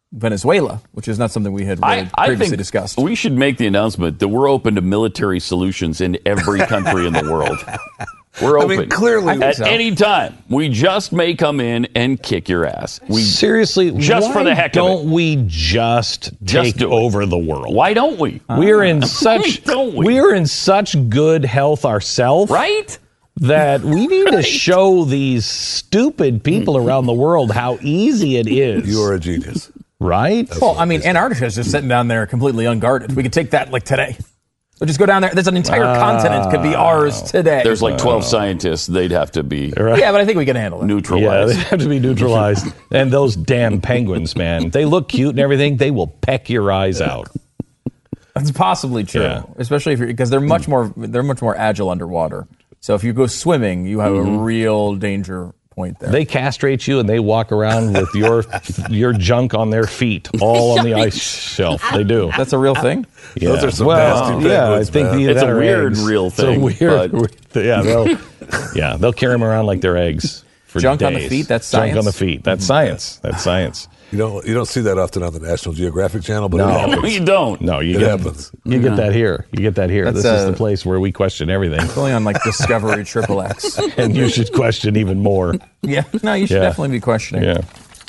S8: Venezuela, which is not something we had really
S9: I, I
S8: previously
S9: think
S8: discussed.
S9: We should make the announcement that we're open to military solutions in every country in the world. We're
S12: I
S9: open.
S12: mean, clearly-
S9: at
S12: so.
S9: any time. We just may come in and kick your ass. We
S2: Seriously,
S9: just
S2: why
S9: for the heck
S2: don't
S9: of it.
S2: we just take
S9: do it.
S2: over the world?
S9: Why don't we?
S2: We are in such
S9: don't we?
S2: we are in such good health ourselves,
S9: Right?
S2: that we need to show these stupid people around the world how easy it is.
S12: You are a genius.
S2: Right?
S8: Well, I mean, Antarctica is just sitting down there completely unguarded. We could take that like today. We'll just go down there. There's an entire continent could be ours today.
S9: There's like twelve scientists. They'd have to be
S8: Yeah, but I think we can handle it.
S2: Yeah,
S9: neutralized.
S2: they have to be neutralized. And those damn penguins, man. They look cute and everything. They will peck your eyes out.
S8: That's possibly true,
S2: Yeah.
S8: especially if you're, because they're much more they're much more agile underwater. So if you go swimming, you have a real danger point there.
S2: They castrate you and they walk around with your your junk on their feet, all on the ice shelf. They do.
S8: That's a real thing.
S2: Yeah.
S12: Those are some
S2: well,
S12: nasty
S2: yeah, I
S12: penguins,
S2: think
S12: man.
S2: the,
S9: It's
S2: that
S9: a
S2: are
S9: weird
S2: eggs.
S9: real thing,
S2: It's a weird,
S9: but-
S2: yeah, they'll, yeah, they'll carry them around like they're eggs for
S8: Junk on the
S2: days.
S8: feet, that's
S2: Junk on
S8: science?
S2: the feet. That's science. That's science.
S12: You don't you don't see that often on the National Geographic Channel, but
S2: No.
S12: it
S9: No,
S12: happens.
S9: you don't.
S2: No, you
S12: It
S2: get
S12: happens.
S2: you get that here. You get that here.
S8: That's,
S2: this is
S8: uh,
S2: the place where we question everything,
S8: It's only on like Discovery Triple X.
S2: and you should question even more.
S8: Yeah, no, you should
S2: Yeah.
S8: definitely be questioning.
S2: Yeah.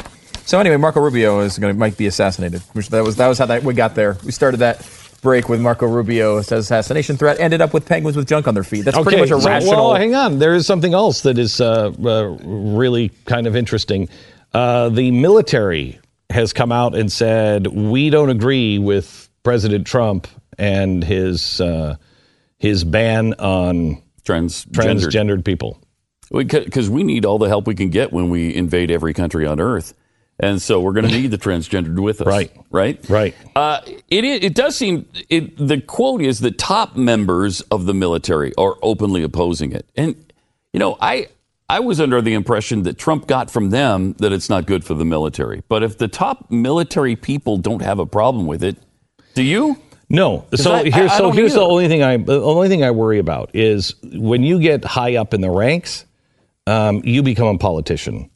S8: So anyway, Marco Rubio is going to might be assassinated. Which that was that was how that we got there. We started that break with Marco Rubio's assassination threat. Ended up with penguins with junk on their feet. That's pretty much a
S2: so-
S8: rational.
S2: Well, hang on. There is something else that is uh, uh, really kind of interesting. Uh, the military has come out and said we don't agree with President Trump and his uh, his ban on
S9: Transgendered.
S2: transgendered people.
S9: Because we need all the help we can get when we invade every country on Earth. And so we're going to need the transgendered with us.
S2: Right.
S9: Right?
S2: Right.
S9: Uh, it, it, it does seem, it, the quote is the top members of the military are openly opposing it. And, you know, I, I was under the impression that Trump got from them that it's not good for the military. But if the top military people don't have a problem with it, do you?
S2: No. So
S9: I-
S2: here's
S9: I- I
S2: so
S9: don't
S2: here's the
S9: either.
S2: only thing I the only thing I worry about is when you get high up in the ranks, um, you become a politician.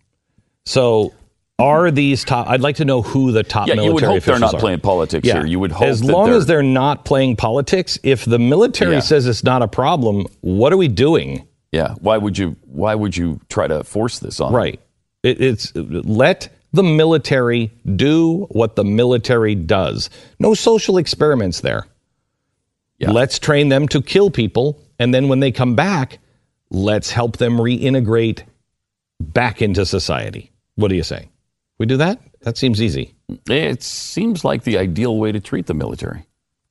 S2: So are these top? I'd like to know who the top
S9: Yeah,
S2: military
S9: you would hope they're
S2: officials
S9: not
S2: are.
S9: playing politics
S2: Yeah.
S9: here. You would hope
S2: as
S9: that
S2: long
S9: they're,
S2: as they're not playing politics. If the military
S9: Yeah.
S2: says it's not a problem, what are we doing?
S9: Yeah. Why would you? Why would you try to force this on? them?
S2: Right. It, it's let the military do what the military does. No social experiments there.
S9: Yeah.
S2: Let's train them to kill people, and then when they come back, let's help them reintegrate back into society. What do you say? We do that? That seems easy.
S9: It seems like the ideal way to treat the military.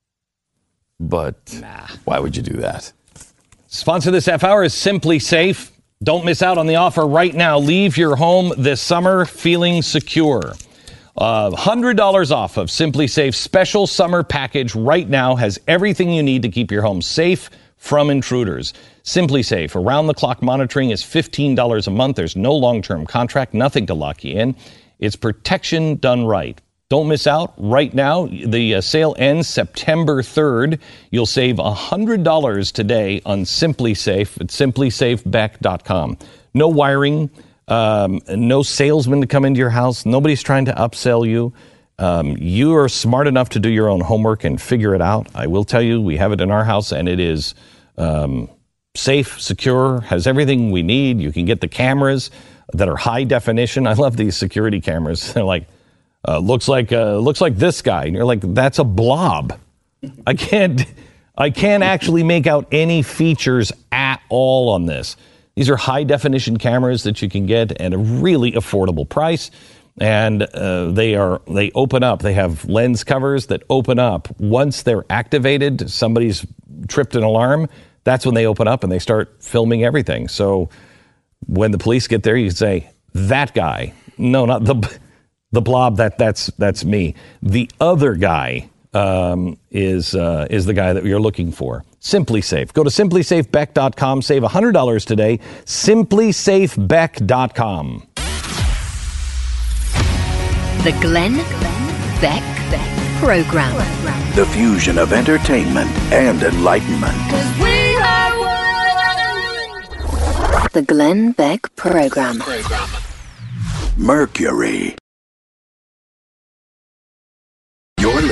S9: But why would you do that?
S2: Sponsor this half hour is Simply Safe. Don't miss out on the offer right now. Leave your home this summer feeling secure. Uh, one hundred dollars off of Simply Safe's special summer package right now has everything you need to keep your home safe from intruders. Simply Safe, around-the-clock monitoring is fifteen dollars a month. There's no long-term contract, nothing to lock you in. It's protection done right. Don't miss out right now. The uh, sale ends September third. You'll save one hundred dollars today on Simply Safe at simply safe beck dot com. No wiring, um, no salesman to come into your house. Nobody's trying to upsell you. Um, you are smart enough to do your own homework and figure it out. I will tell you, we have it in our house, and it is um, safe, secure, has everything we need. You can get the cameras that are high definition. I love these security cameras. They're like, uh, looks like uh, looks like this guy. And you're like, that's a blob. I can't I can't actually make out any features at all on this. These are high definition cameras that you can get at a really affordable price. And uh, they are they open up. They have lens covers that open up. Once they're activated, somebody's tripped an alarm. That's when they open up and they start filming everything. So when the police get there, you can say, that guy. No, not the the blob. That that's that's me. The other guy um, is uh, is the guy that you're looking for. Simply Safe. Go to simply safe beck dot com. Save one hundred dollars today. simply safe beck dot com.
S4: The Glenn Beck Program.
S6: The fusion of entertainment and enlightenment.
S3: We are one.
S4: The Glenn Beck Program.
S6: Mercury.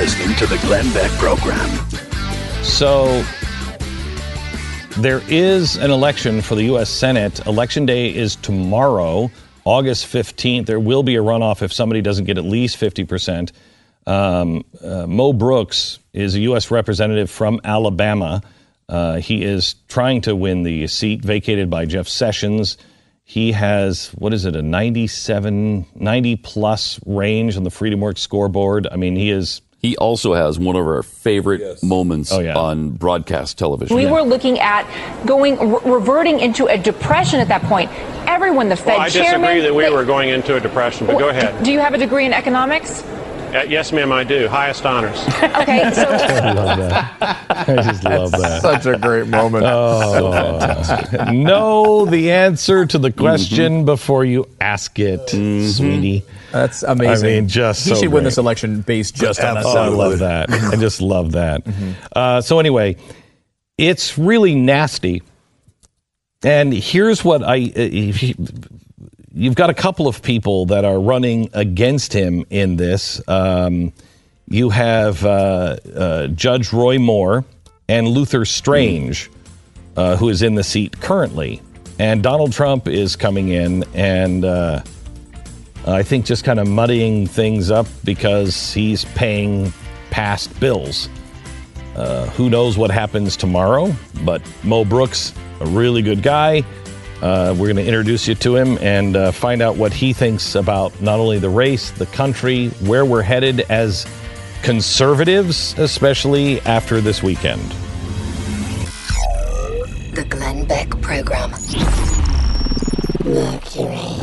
S6: listening to the Glenn Beck Program.
S2: So there is an election for the U S Senate. Election day is tomorrow, August fifteenth. There will be a runoff if somebody doesn't get at least fifty percent. Um, uh, Mo Brooks is a U S representative from Alabama. Uh, he is trying to win the seat vacated by Jeff Sessions. He has, what is it, a ninety-seven, ninety plus range on the FreedomWorks scoreboard. I mean, he is...
S9: He also has one of our favorite yes. moments oh, yeah. on broadcast television.
S13: We yeah. were looking at going, re- reverting into a depression at that point. Everyone, the Fed
S14: well, I
S13: chairman...
S14: I disagree that we
S13: they,
S14: were going into a depression, but
S13: well,
S14: go ahead.
S13: Do you have a degree in economics?
S14: Uh, yes, ma'am, I do. Highest honors.
S13: Okay, so...
S2: I love that. I just love that.
S8: Such a great moment.
S2: Oh, so fantastic. Know the answer to the question mm-hmm. before you ask it, mm-hmm. sweetie.
S8: That's amazing.
S2: I mean, just
S8: He
S2: so
S8: should
S2: great.
S8: win this election based just on that.
S2: Oh, I love that. I just love that. Mm-hmm. Uh, so anyway, it's really nasty. And here's what I... Uh, You've got a couple of people that are running against him in this. Um, you have uh, uh, Judge Roy Moore and Luther Strange, uh, who is in the seat currently. And Donald Trump is coming in and uh, I think just kind of muddying things up because he's paying past bills. Uh, who knows what happens tomorrow, but Mo Brooks, a really good guy. Uh, we're going to introduce you to him and uh, find out what he thinks about not only the race, the country, where we're headed as conservatives, especially after this weekend.
S1: The Glenn Beck Program. Mercury.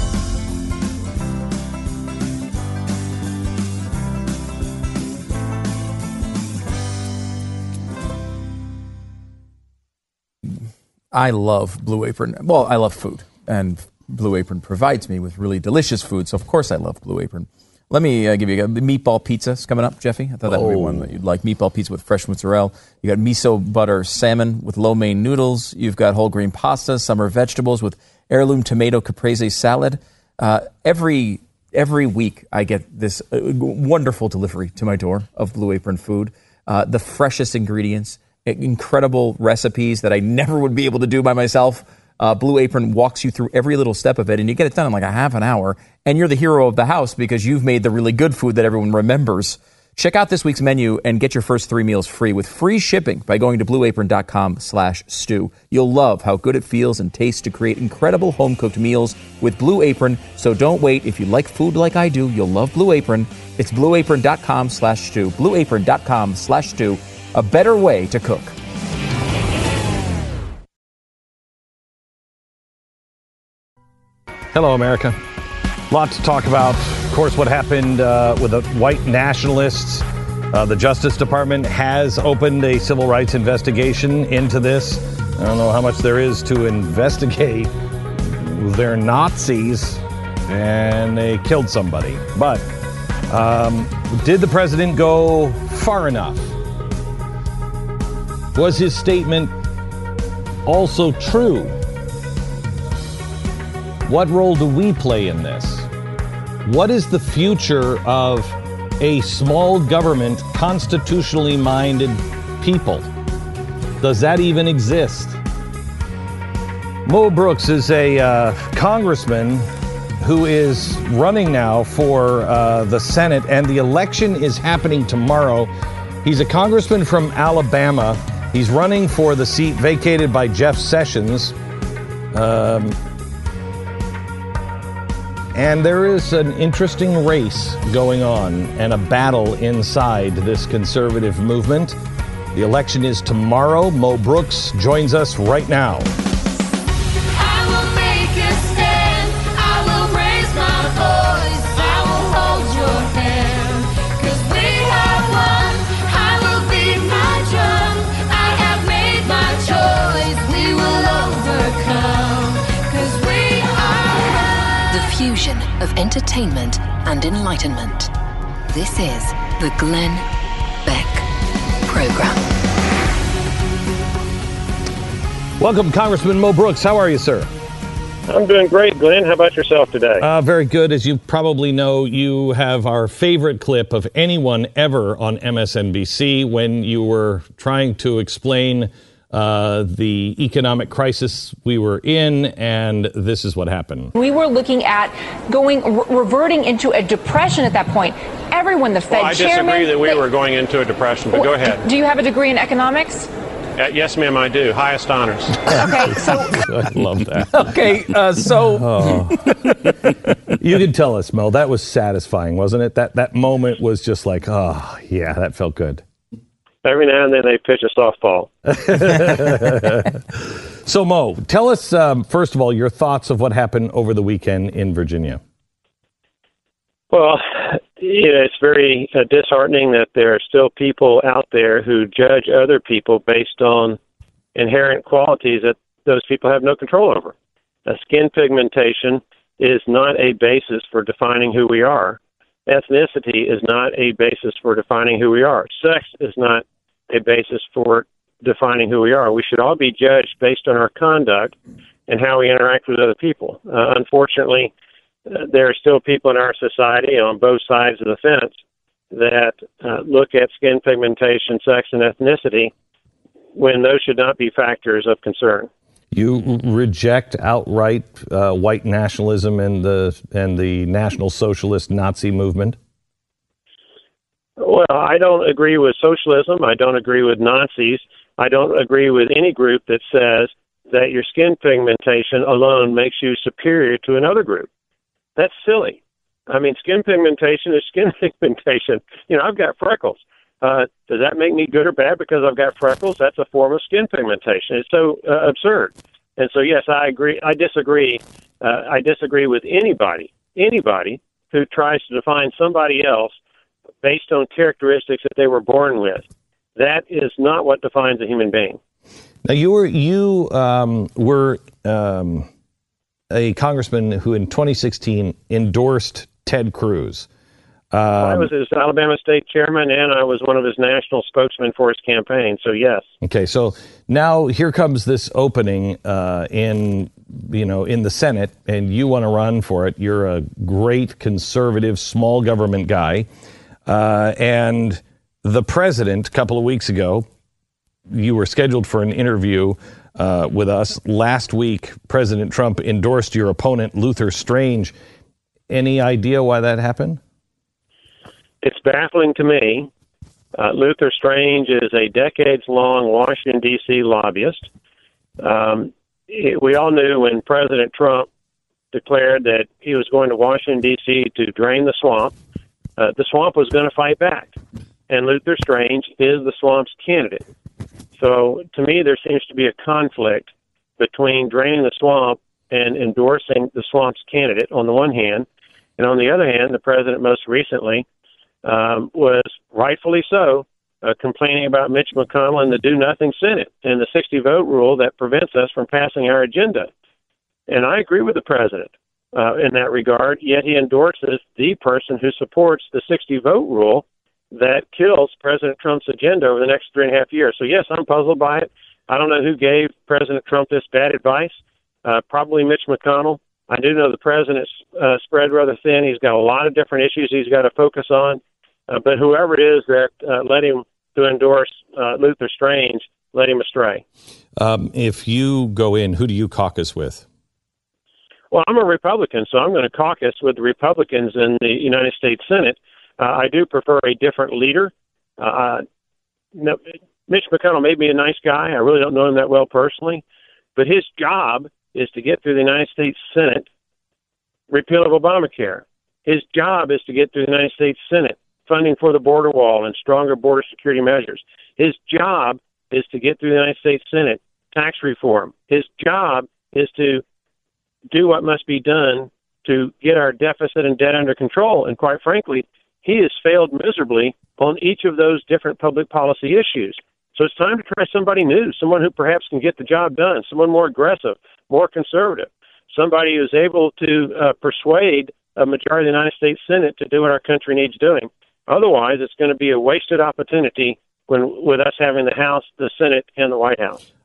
S8: I love Blue Apron. Well, I love food, and Blue Apron provides me with really delicious food, so of course I love Blue Apron. Let me uh, give you a meatball pizza is coming up, Jeffy. I thought that would be one that you'd like. Meatball pizza with fresh mozzarella. You got miso butter salmon with lo mein noodles. You've got whole grain pasta, summer vegetables with heirloom tomato caprese salad. Uh, every every week I get this uh, wonderful delivery to my door of Blue Apron food. Uh, the freshest ingredients. Incredible recipes that I never would be able to do by myself. Uh, Blue Apron walks you through every little step of it, and you get it done in like a half an hour, and you're the hero of the house because you've made the really good food that everyone remembers. Check out this week's menu and get your first three meals free with free shipping by going to blueapron.com slash stew. You'll love how good it feels and tastes to create incredible home-cooked meals with Blue Apron, so don't wait. If you like food like I do, you'll love Blue Apron. It's blueapron.com slash stew. blueapron.com slash stew. A better way to cook.
S2: Hello, America. Lot to talk about. Of course, what happened uh, with the white nationalists. Uh, the Justice Department has opened a civil rights investigation into this. I don't know how much there is to investigate. They're Nazis, and they killed somebody. But um, did the president go far enough? Was his statement also true? What role do we play in this? What is the future of a small government, constitutionally minded people? Does that even exist? Mo Brooks is a uh, congressman who is running now for uh, the Senate, and the election is happening tomorrow. He's a congressman from Alabama. He's running for the seat vacated by Jeff Sessions. Um, and there is an interesting race going on and a battle inside this conservative movement. The election is tomorrow. Mo Brooks joins us right now.
S4: Fusion of entertainment and enlightenment. This is the Glenn Beck Program.
S2: Welcome, Congressman Mo Brooks. How are you, sir?
S14: I'm doing great, Glenn. How about yourself today?
S2: Uh, very good. As you probably know, you have our favorite clip of anyone ever on M S N B C when you were trying to explain uh, the economic crisis we were in, and this is what happened.
S13: We were looking at going, re- reverting into a depression at that point. Everyone, the Fed
S14: Well, I
S13: chairman.
S14: disagree that we
S13: they-
S14: were going into a depression, but go ahead.
S13: Do you have a degree in economics?
S14: Uh, yes, ma'am, I do. Highest honors.
S13: Okay, so
S2: I love that.
S8: Okay, uh, so
S2: Oh. You can tell us, Mel. That was satisfying, wasn't it? That that moment was just like, oh, yeah, that felt good.
S14: Every now and then they pitch a softball.
S2: So, Mo, tell us, um, first of all, your thoughts of what happened over the weekend in Virginia.
S14: Well, you know, it's very uh, disheartening that there are still people out there who judge other people based on inherent qualities that those people have no control over. Uh, skin pigmentation is not a basis for defining who we are. Ethnicity is not a basis for defining who we are. Sex is not a basis for defining who we are. We should all be judged based on our conduct and how we interact with other people. Uh, unfortunately, uh, there are still people in our society on both sides of the fence that uh, look at skin pigmentation, sex, and ethnicity when those should not be factors of concern.
S2: You reject outright uh, white nationalism and the and the National Socialist Nazi movement?
S14: Well, I don't agree with socialism. I don't agree with Nazis. I don't agree with any group that says that your skin pigmentation alone makes you superior to another group. That's silly. I mean, skin pigmentation is skin pigmentation. You know, I've got freckles. Uh, does that make me good or bad because I've got freckles? That's a form of skin pigmentation. It's so uh, absurd. And so, yes, I agree. I disagree. Uh, I disagree with anybody, anybody who tries to define somebody else based on characteristics that they were born with. That is not what defines a human being.
S2: Now, you were you um, were um, a congressman who, in twenty sixteen, endorsed Ted Cruz. Um,
S14: I was his Alabama state chairman, and I was one of his national spokesmen for his campaign. So, yes.
S2: Okay, so now here comes this opening uh, in you know in the Senate, and you want to run for it. You're a great conservative, small government guy, uh, and the president, a couple of weeks ago, you were scheduled for an interview uh, with us last week. President Trump endorsed your opponent, Luther Strange. Any idea why that happened?
S14: It's baffling to me. Uh, Luther Strange is a decades-long Washington, D C lobbyist. Um, it, we all knew when President Trump declared that he was going to Washington, D C to drain the swamp, uh, the swamp was going to fight back. And Luther Strange is the swamp's candidate. So to me, there seems to be a conflict between draining the swamp and endorsing the swamp's candidate on the one hand. And on the other hand, the president most recently um, was rightfully so uh, complaining about Mitch McConnell and the do-nothing Senate and the sixty-vote rule that prevents us from passing our agenda. And I agree with the president uh, in that regard, yet he endorses the person who supports the sixty-vote rule that kills President Trump's agenda over the next three and a half years. So, yes, I'm puzzled by it. I don't know who gave President Trump this bad advice. Uh, probably Mitch McConnell. I do know the president's uh, spread rather thin. He's got a lot of different issues he's got to focus on. Uh, but whoever it is that uh, led him to endorse uh, Luther Strange led him astray.
S2: Um, if you go in, who do you caucus with?
S14: Well, I'm a Republican, so I'm going to caucus with the Republicans in the United States Senate. Uh, I do prefer a different leader. Uh, no, Mitch McConnell may be a nice guy. I really don't know him that well personally. But his job is to get through the United States Senate repeal of Obamacare. His job is to get through the United States Senate funding for the border wall and stronger border security measures. His job is to get through the United States Senate tax reform. His job is to do what must be done to get our deficit and debt under control. And quite frankly, he has failed miserably on each of those different public policy issues. So it's time to try somebody new, someone who perhaps can get the job done, someone more aggressive, more conservative, somebody who's able to uh, persuade a majority of the United States Senate to do what our country needs doing. Otherwise, it's going to be a wasted opportunity when with us having the House, the Senate, and the White House.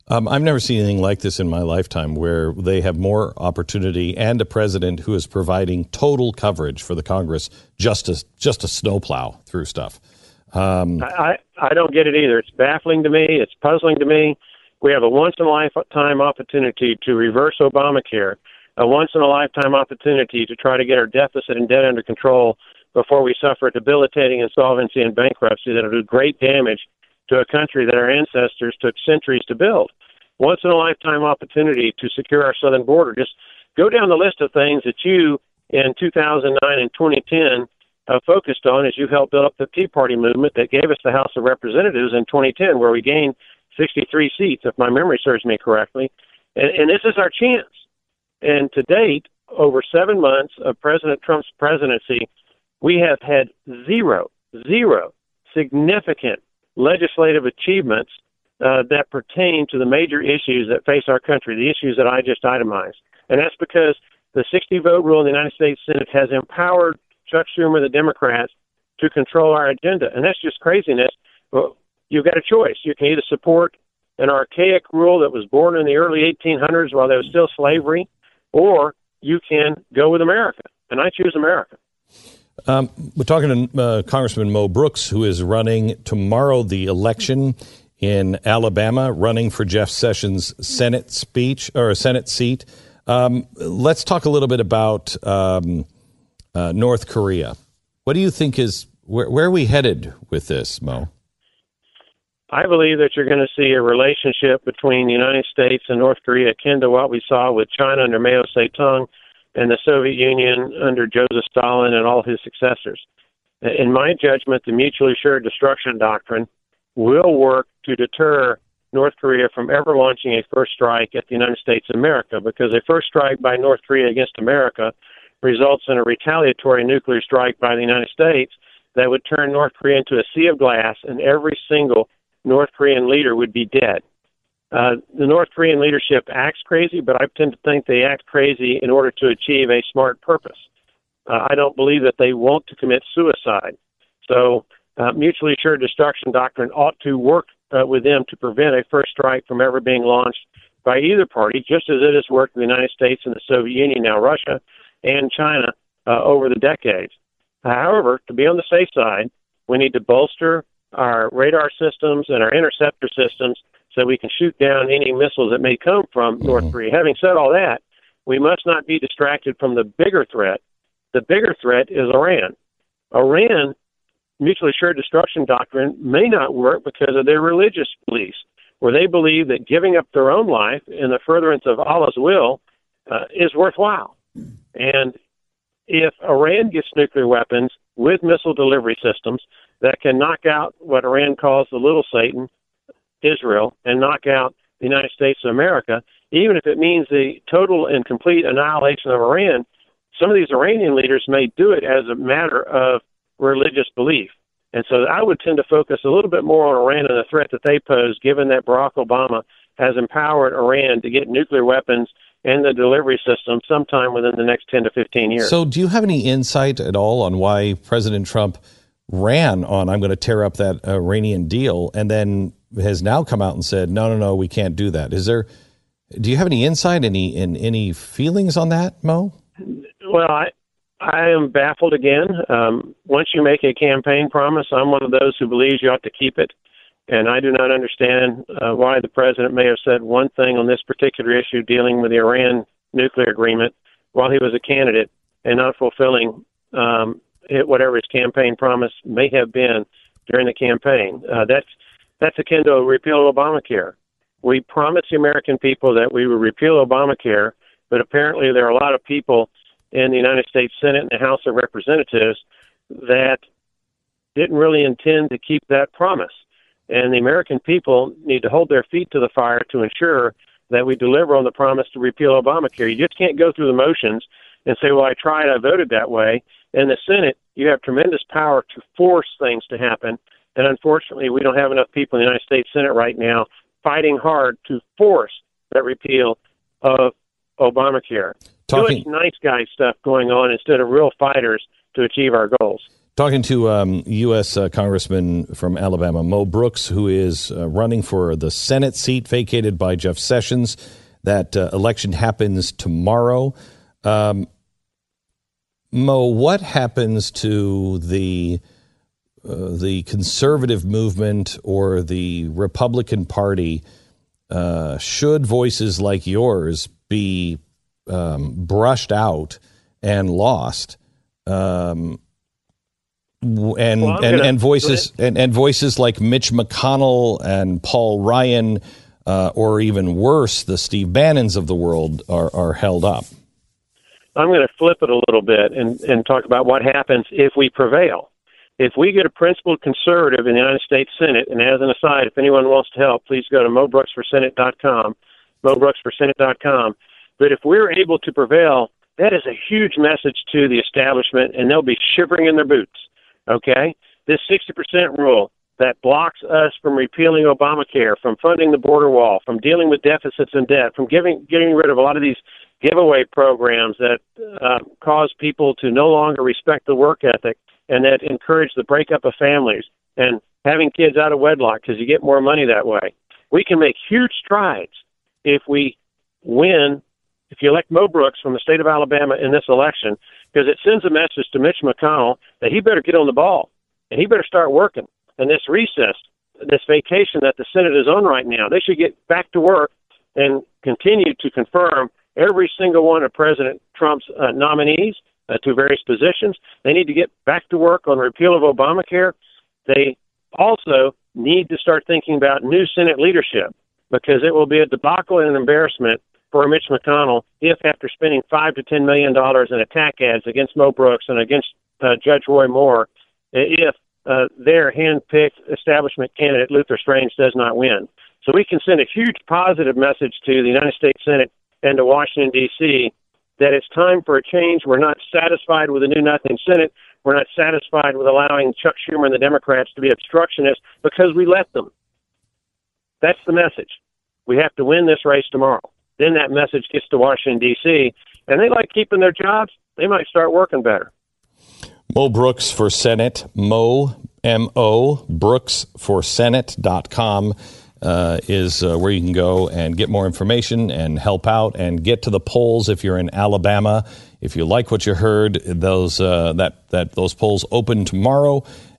S2: Um, I've never seen anything like this in my lifetime, where they have more opportunity and a president who is providing total coverage for the Congress just to, just to snowplow through stuff. Um,
S14: I, I don't get it either. It's baffling to me. It's puzzling to me. We have a once-in-a-lifetime opportunity to reverse Obamacare, a once-in-a-lifetime opportunity to try to get our deficit and debt under control before we suffer debilitating insolvency and bankruptcy that will do great damage to a country that our ancestors took centuries to build. Once-in-a-lifetime opportunity to secure our southern border. Just go down the list of things that you, in two thousand nine and twenty ten, uh, focused on as you helped build up the Tea Party movement that gave us the House of Representatives in twenty ten, where we gained sixty-three seats, if my memory serves me correctly. And, and this is our chance. And to date, over seven months of President Trump's presidency, we have had zero, zero significant legislative achievements uh, that pertain to the major issues that face our country, the issues that I just itemized. And that's because the sixty-vote rule in the United States Senate has empowered Chuck Schumer, the Democrats, to control our agenda. And that's just craziness. Well, you've got a choice. You can either support an archaic rule that was born in the early eighteen hundreds while there was still slavery, or you can go with America. And I choose America.
S2: Um, we're talking to uh, Congressman Mo Brooks, who is running tomorrow the election in Alabama, running for Jeff Sessions' Senate speech or a Senate seat. Um, let's talk a little bit about um, uh, North Korea. What do you think is where, where are we headed with this, Mo?
S14: I believe that you're going to see a relationship between the United States and North Korea akin to what we saw with China under Mao Zedong and the Soviet Union under Joseph Stalin and all his successors. In my judgment, the mutually assured destruction doctrine will work to deter North Korea from ever launching a first strike at the United States of America, because a first strike by North Korea against America results in a retaliatory nuclear strike by the United States that would turn North Korea into a sea of glass, and every single North Korean leader would be dead. Uh, the North Korean leadership acts crazy, but I tend to think they act crazy in order to achieve a smart purpose. Uh, I don't believe that they want to commit suicide. So uh, mutually assured destruction doctrine ought to work uh, with them to prevent a first strike from ever being launched by either party, just as it has worked in the United States and the Soviet Union, now Russia, and China uh, over the decades. However, to be on the safe side, we need to bolster our radar systems and our interceptor systems so we can shoot down any missiles that may come from mm-hmm. North Korea. Having said all that, we must not be distracted from the bigger threat. The bigger threat is Iran. Iran, mutually assured destruction doctrine, may not work because of their religious beliefs, where they believe that giving up their own life in the furtherance of Allah's will uh, is worthwhile. And if Iran gets nuclear weapons with missile delivery systems that can knock out what Iran calls the little Satan, Israel, and knock out the United States of America, even if it means the total and complete annihilation of Iran, some of these Iranian leaders may do it as a matter of religious belief. And so I would tend to focus a little bit more on Iran and the threat that they pose, given that Barack Obama has empowered Iran to get nuclear weapons and the delivery system sometime within the next ten to fifteen years.
S2: So do you have any insight at all on why President Trump ran on, I'm going to tear up that Iranian deal, and then has now come out and said, no, no, no, we can't do that? Is there, do you have any insight, any, in, any feelings on that, Mo?
S14: Well, I, I am baffled again. Um, once you make a campaign promise, I'm one of those who believes you ought to keep it. And I do not understand uh, why the president may have said one thing on this particular issue dealing with the Iran nuclear agreement while he was a candidate and not fulfilling um, it, whatever his campaign promise may have been during the campaign. Uh, that's that's akin to a repeal of Obamacare. We promised the American people that we would repeal Obamacare, but apparently there are a lot of people in the United States Senate and the House of Representatives that didn't really intend to keep that promise. And the American people need to hold their feet to the fire to ensure that we deliver on the promise to repeal Obamacare. You just can't go through the motions and say, well, I tried, I voted that way. In the Senate, you have tremendous power to force things to happen. And unfortunately, we don't have enough people in the United States Senate right now fighting hard to force that repeal of Obamacare. Talking, Too much nice guy stuff going on instead of real fighters to achieve our goals.
S2: Talking to um, U S Uh, Congressman from Alabama, Mo Brooks, who is uh, running for the Senate seat vacated by Jeff Sessions. That uh, election happens tomorrow. Um, Mo, what happens to the uh, the conservative movement or the Republican Party uh, should voices like yours be um, brushed out and lost? Um, and
S14: Well, I'm
S2: and,
S14: gonna-
S2: and voices and, and voices like Mitch McConnell and Paul Ryan, uh, or even worse, the Steve Bannons of the world are, are held up.
S14: I'm going to flip it a little bit and, and talk about what happens if we prevail. If we get a principled conservative in the United States Senate, and as an aside, if anyone wants to help, please go to mo brooks for senate dot com, mo brooks for senate dot com. But if we're able to prevail, that is a huge message to the establishment, and they'll be shivering in their boots, okay? This sixty percent rule that blocks us from repealing Obamacare, from funding the border wall, from dealing with deficits and debt, from giving, getting rid of a lot of these giveaway programs that uh, cause people to no longer respect the work ethic and that encourage the breakup of families and having kids out of wedlock because you get more money that way. We can make huge strides if we win, if you elect Mo Brooks from the state of Alabama in this election, because it sends a message to Mitch McConnell that he better get on the ball and he better start working. And this recess, this vacation that the Senate is on right now, they should get back to work and continue to confirm every single one of President Trump's uh, nominees uh, to various positions. They need to get back to work on repeal of Obamacare. They also need to start thinking about new Senate leadership, because it will be a debacle and an embarrassment for Mitch McConnell if, after spending five to ten million dollars in attack ads against Mo Brooks and against uh, Judge Roy Moore, if uh, their hand-picked establishment candidate Luther Strange does not win. So we can send a huge positive message to the United States Senate and to Washington, D C, that it's time for a change. We're not satisfied with a new-nothing Senate. We're not satisfied with allowing Chuck Schumer and the Democrats to be obstructionists because we let them. That's the message. We have to win this race tomorrow. Then that message gets to Washington, D C, and they like keeping their jobs. They might start working better.
S2: Mo Brooks for Senate, Mo, M O, Brooks for Senate dot com uh, is uh, where you can go and get more information and help out and get to the polls if you're in Alabama. If you like what you heard, those uh, that, that those polls open tomorrow.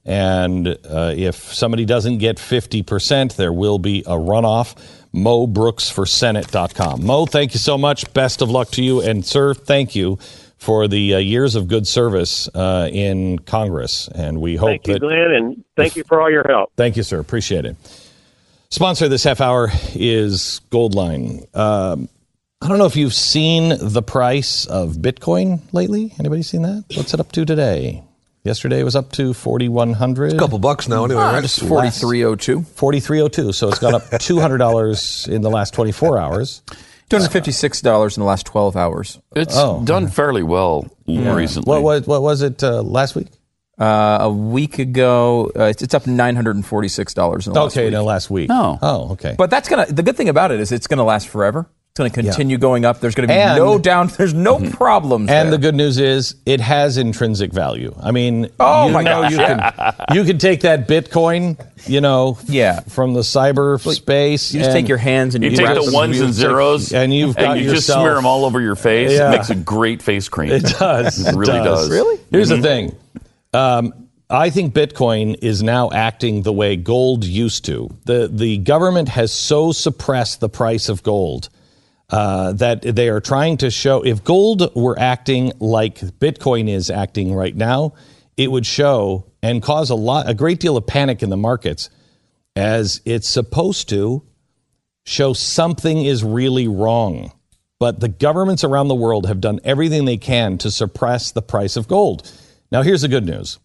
S2: And uh, if somebody doesn't get fifty percent, there will be a runoff. Mo Brooks for Senate dot com. Mo, thank you so much. Best of luck to you. And, sir, thank you for the uh, years of good service uh, in Congress. And we hope
S14: Thank you,
S2: that...
S14: Glenn, and thank you for all your help.
S2: Thank you, sir. Appreciate it. Sponsor this half hour is Goldline. Um, I don't know if you've seen the price of Bitcoin lately. Anybody seen that? What's it up to today? Yesterday it was up to forty-one hundred.
S12: It's a couple bucks now anyway,
S8: Ah,
S12: right?
S8: just forty-three oh two.
S2: forty-three oh two. So it's gone up two hundred dollars in the last twenty-four hours.
S8: two hundred fifty-six dollars in the last twelve hours.
S9: It's
S2: Oh.
S9: done fairly well
S8: Yeah.
S9: recently.
S2: What, what, what was it uh, last week?
S8: Uh, a week ago, uh, it's, it's up nine hundred forty-six dollars in the last
S2: Okay,
S8: week.
S2: no, last week.
S9: Oh.
S2: Oh, okay.
S8: But that's gonna. The good thing about it is it's gonna last forever. It's going to continue
S2: Yeah.
S8: going up. There's going to be
S2: And-
S8: no down. There's no problems.
S2: And the
S8: there.
S2: good news is it has intrinsic value. I mean,
S8: Oh,
S2: you
S8: my
S2: know
S8: gosh,
S2: you
S8: yeah.
S2: can you can take that Bitcoin, you know,
S8: Yeah.
S2: from the cyber space.
S8: You just
S2: and
S8: take your hands and
S9: You
S8: you
S9: take
S8: wrap
S9: the
S8: them-
S9: ones and
S2: you take-
S9: zeros,
S2: and you've got
S9: you just
S2: yourself-
S9: smear them all over your face.
S2: Yeah.
S9: It makes a great face cream.
S2: It does.
S9: It really does.
S8: Really?
S2: Here's
S9: Mhm.
S2: the thing. Um, I think Bitcoin is now acting the way gold used to. The the government has so suppressed the price of gold uh, that they are trying to show, if gold were acting like Bitcoin is acting right now, it would show and cause a lot, a great deal of panic in the markets, as it's supposed to show something is really wrong. But the governments around the world have done everything they can to suppress the price of gold. Now, here's the good news.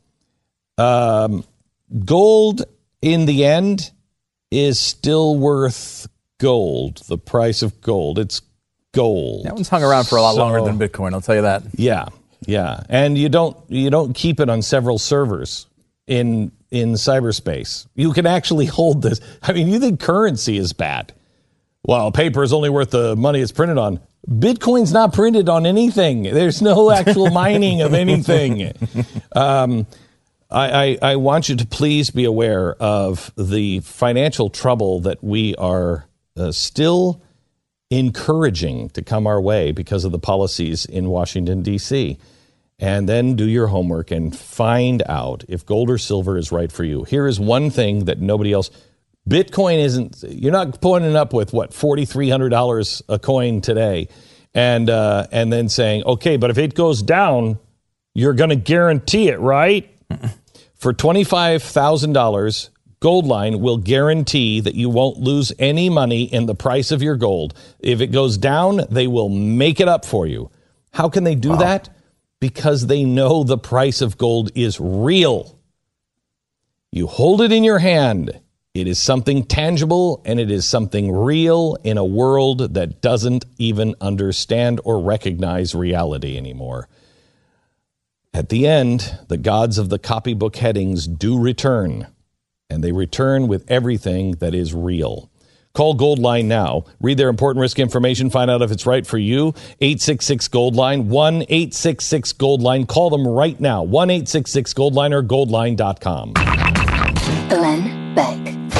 S2: Um, gold, in the end, is still worth gold, the price of gold. It's gold.
S8: That one's hung around for a lot
S2: So-
S8: longer than Bitcoin. I'll tell you that.
S2: Yeah, yeah. And you don't you don't keep it on several servers in in cyberspace. You can actually hold this. I mean, you think currency is bad. Well, paper is only worth the money it's printed on. Bitcoin's not printed on anything. There's no actual mining of anything. Um, I, I, I want you to please be aware of the financial trouble that we are uh, still encouraging to come our way because of the policies in Washington, D C And then do your homework and find out if gold or silver is right for you. Here is one thing that nobody else... Bitcoin isn't... You're not pointing up with, what, four thousand three hundred dollars a coin today and uh, and then saying, okay, but if it goes down, you're going to guarantee it, right? For twenty-five thousand dollars... Goldline will guarantee that you won't lose any money in the price of your gold. If it goes down, they will make it up for you. How can they do wow. that? Because they know the price of gold is real. You hold it in your hand. It is something tangible, and it is something real in a world that doesn't even understand or recognize reality anymore. At the end, the gods of the copybook headings do return. And they return with everything that is real. Call Goldline now. Read their important risk information. Find out if it's right for you. eight six six Goldline. one eight six six Goldline. Call them right now. one eight six six Goldline or goldline dot com.
S1: Glenn Beck.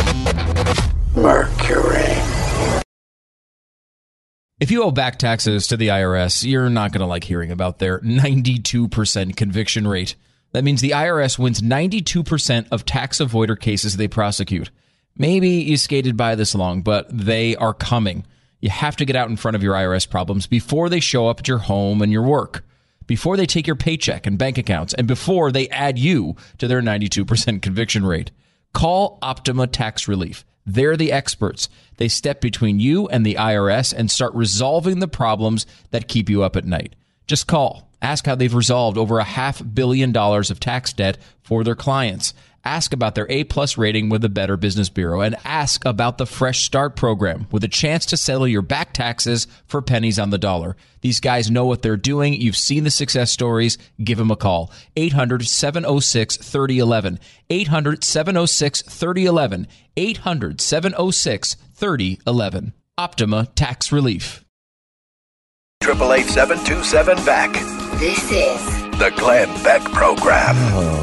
S6: Mercury.
S7: If you owe back taxes to the I R S, you're not going to like hearing about their ninety-two percent conviction rate. That means the I R S wins ninety-two percent of tax avoider cases they prosecute. Maybe you skated by this long, but they are coming. You have to get out in front of your I R S problems before they show up at your home and your work, before they take your paycheck and bank accounts, and before they add you to their ninety-two percent conviction rate. Call Optima Tax Relief. They're the experts. They step between you and the I R S and start resolving the problems that keep you up at night. Just call. Ask how they've resolved over a half billion dollars of tax debt for their clients. Ask about their A-plus rating with the Better Business Bureau. And ask about the Fresh Start program with a chance to settle your back taxes for pennies on the dollar. These guys know what they're doing. You've seen the success stories. Give them a call. eight hundred, seven oh six, three oh one one. eight hundred, seven oh six, three oh one one. eight hundred, seven oh six, three oh one one. Optima Tax Relief.
S6: eight eight eight, seven two seven, B A C.
S1: This is
S6: the Glenn Beck Program.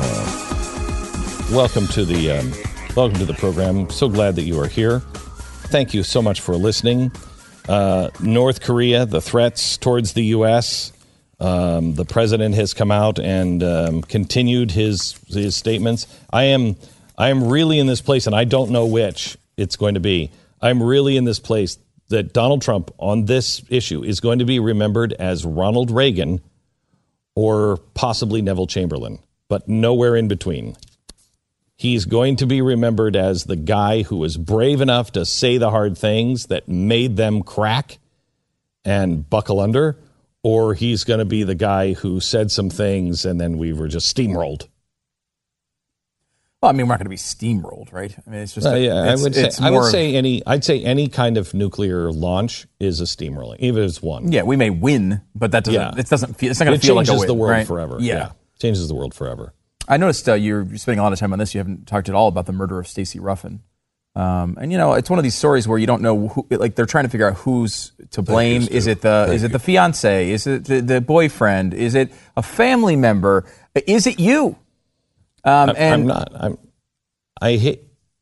S2: Oh. Welcome to the um, welcome to the program. So glad that you are here. Thank you so much for listening. Uh, North Korea, the threats towards the U S. Um, the president has come out and um, continued his his statements. I am I am really in this place, and I don't know which it's going to be. I'm really in this place that Donald Trump on this issue is going to be remembered as Ronald Reagan or possibly Neville Chamberlain, but nowhere in between. He's going to be remembered as the guy who was brave enough to say the hard things that made them crack and buckle under, or he's going to be the guy who said some things and then we were just steamrolled.
S8: Well, I mean, we're not going to be steamrolled, right? I mean, it's just
S2: uh,
S8: a,
S2: yeah.
S8: it's,
S2: I would say
S8: it's
S2: I would
S8: more
S2: say any I'd say any kind of nuclear launch is a steamrolling, even if it's one.
S8: Yeah, we may win, but that doesn't.
S2: Yeah.
S8: It doesn't feel. It's not going
S2: It
S8: to feel like a
S2: changes
S8: win,
S2: the world
S8: right?
S2: forever.
S8: Yeah.
S2: yeah, changes the world forever.
S8: I noticed uh, you're spending a lot of time on this. You haven't talked at all about the murder of Stacey Ruffin. Um, and you know, it's one of these stories where you don't know who, like they're trying to figure out who's to blame. Is it the Thank is it the fiance? Is it the, the boyfriend? Is it a family member? Is it you? Um,
S2: I'm,
S8: and
S2: I'm not. I'm. I hate.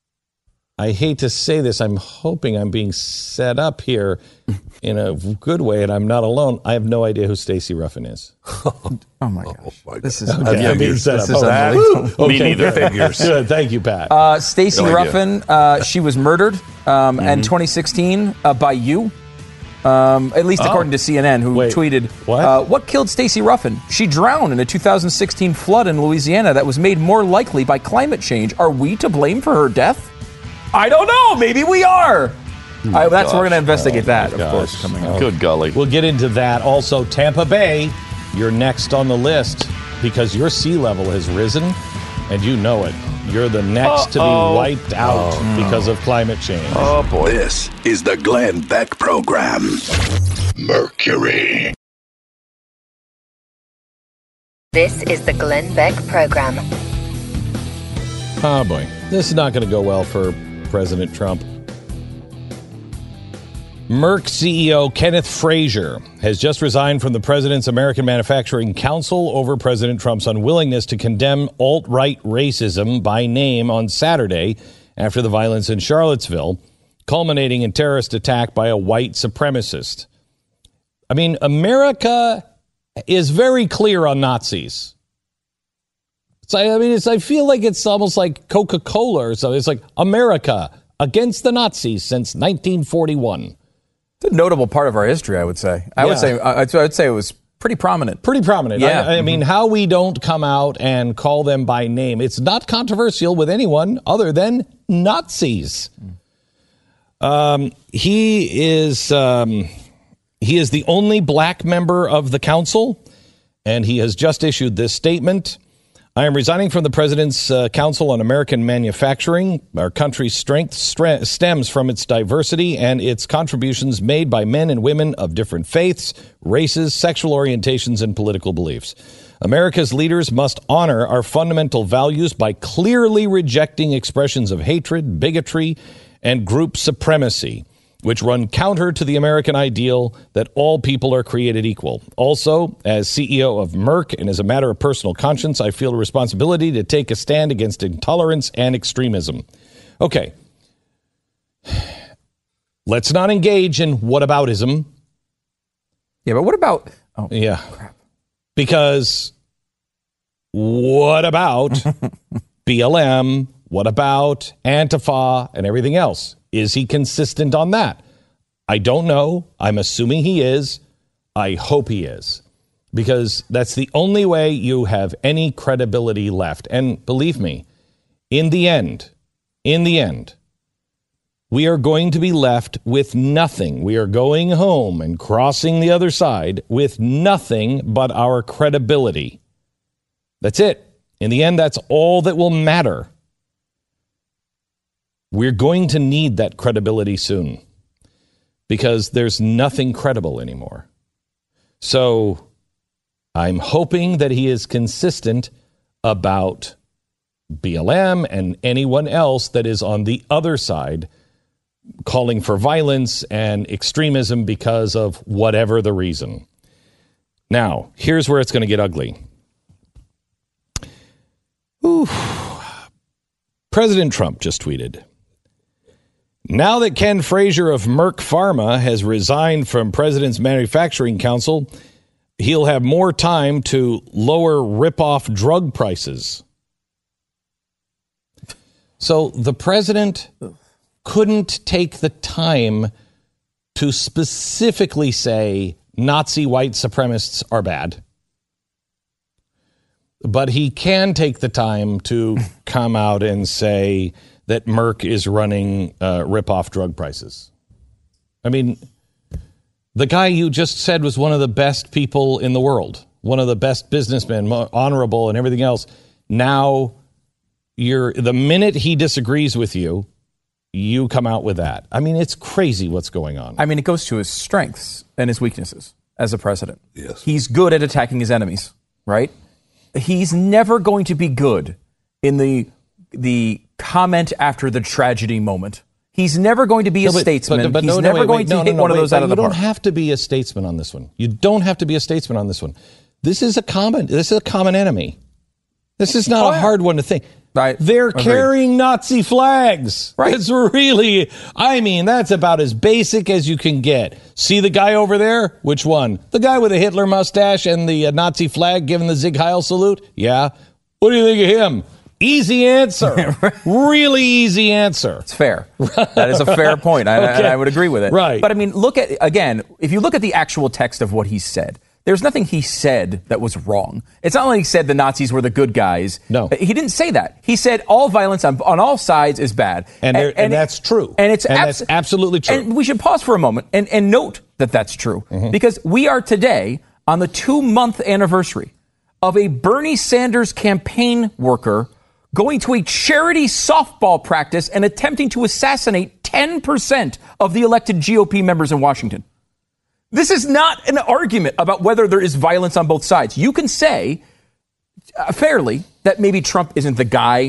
S2: I hate to say this. I'm hoping I'm being set up here in a good way, and I'm not alone. I have no idea who Stacey Ruffin is.
S8: Oh my gosh,
S12: oh my
S8: this is
S2: okay, I'm being set
S8: this
S2: up.
S8: is
S2: Oh,
S8: unbelievable.
S9: Me neither.
S2: Figures. Good. Thank you, Pat.
S8: Uh, Stacey
S9: No idea.
S8: Ruffin, uh, she was murdered um,
S2: Mm-hmm.
S8: in twenty sixteen uh, by you. Um, at least
S2: Oh.
S8: according to C N N, who
S2: Wait,
S8: tweeted,
S2: what?
S8: Uh, what killed Stacey Ruffin? She drowned in a two thousand sixteen flood in Louisiana that was made more likely by climate change. Are we to blame for her death? I don't know. Maybe we are. I, that's we're going to investigate
S2: Oh,
S8: that,
S2: my
S8: of
S2: gosh.
S8: course, coming up.
S9: Good golly.
S2: We'll get into that. Also, Tampa Bay, you're next on the list because your sea level has risen, and you know it. You're the next to
S9: Uh-oh.
S2: be wiped out
S12: Oh,
S2: because of climate change.
S9: Oh, boy.
S6: This is the Glenn Beck Program. Mercury.
S1: This is the Glenn Beck Program.
S2: Oh, boy. This is not going to go well for President Trump. Merck C E O Kenneth Frazier has just resigned from the president's American Manufacturing Council over President Trump's unwillingness to condemn alt-right racism by name on Saturday after the violence in Charlottesville, culminating in terrorist attack by a white supremacist. I mean, America is very clear on Nazis. It's, I mean, it's, I feel like it's almost like Coca-Cola or something. It's like America against the Nazis since nineteen forty-one.
S8: It's a notable part of our history, I would say. I
S2: Yeah.
S8: would say I would say it was pretty prominent.
S2: Pretty prominent.
S8: Yeah.
S2: I, I mean, how we don't come out and call them by name. It's not controversial with anyone other than Nazis. Um, he is um, he is the only black member of the council, and he has just issued this statement. I am resigning from the President's uh, Council on American Manufacturing. Our country's strength stre- stems from its diversity and its contributions made by men and women of different faiths, races, sexual orientations, and political beliefs. America's leaders must honor our fundamental values by clearly rejecting expressions of hatred, bigotry, and group supremacy, which run counter to the American ideal that all people are created equal. Also, as C E O of Merck and as a matter of personal conscience, I feel a responsibility to take a stand against intolerance and extremism. Okay. Let's not engage in whataboutism.
S8: Yeah, but what about... Oh,
S2: yeah. Crap. Because what about B L M? What about Antifa and everything else? Is he consistent on that? I don't know. I'm assuming he is. I hope he is. Because that's the only way you have any credibility left. And believe me, in the end, in the end, we are going to be left with nothing. We are going home and crossing the other side with nothing but our credibility. That's it. In the end, that's all that will matter. We're going to need that credibility soon because there's nothing credible anymore. So I'm hoping that he is consistent about B L M and anyone else that is on the other side calling for violence and extremism because of whatever the reason. Now, here's where it's going to get ugly. Ooh. President Trump just tweeted, now that Ken Frazier of Merck Pharma has resigned from President's Manufacturing Council, he'll have more time to lower rip-off drug prices. So the president couldn't take the time to specifically say Nazi white supremacists are bad. But he can take the time to come out and say that Merck is running uh, rip-off drug prices. I mean, the guy you just said was one of the best people in the world, one of the best businessmen, honorable and everything else. Now, you're the minute he disagrees with you, you come out with that. I mean, it's crazy what's going on.
S8: I mean, it goes to his strengths and his weaknesses as a president.
S12: Yes.
S8: He's good at attacking his enemies, right? He's never going to be good in the the comment after the tragedy moment. He's never going to be a
S2: No, but-
S8: statesman.
S2: but- but
S8: He's
S2: no, no,
S8: never
S2: wait,
S8: going
S2: wait,
S8: to
S2: no,
S8: hit
S2: no, no,
S8: one of
S2: wait,
S8: those out of the
S2: You
S8: park.
S2: don't have to be a statesman on this one. You don't have to be a statesman on this one. This is a common. This is a common enemy. This is not
S8: Oh,
S2: a
S8: yeah.
S2: hard one to think.
S8: Right.
S2: They're
S8: Agreed.
S2: carrying Nazi flags.
S8: Right.
S2: It's really, I mean, that's about as basic as you can get. See the guy over there? Which one? The guy with the Hitler mustache and the uh, Nazi flag giving the Sieg Heil salute? Yeah. What do you think of him? Easy answer. Really easy answer.
S8: It's fair. That is a fair point. I,
S2: Okay.
S8: I, I would agree with it.
S2: Right.
S8: But I mean, look at, again, if you look at the actual text of what he said, there's nothing he said that was wrong. It's not like he said the Nazis were the good guys.
S2: No.
S8: He didn't say that. He said all violence on, on all sides is bad.
S2: And, there- and that's true.
S8: And it's
S2: And
S8: abs-
S2: that's absolutely true.
S8: And we should pause for a moment and, and note that that's true.
S2: Mm-hmm.
S8: Because we are today on the two-month anniversary of a Bernie Sanders campaign worker going to a charity softball practice and attempting to assassinate ten percent of the elected G O P members in Washington. This is not an argument about whether there is violence on both sides. You can say uh, fairly that maybe Trump isn't the guy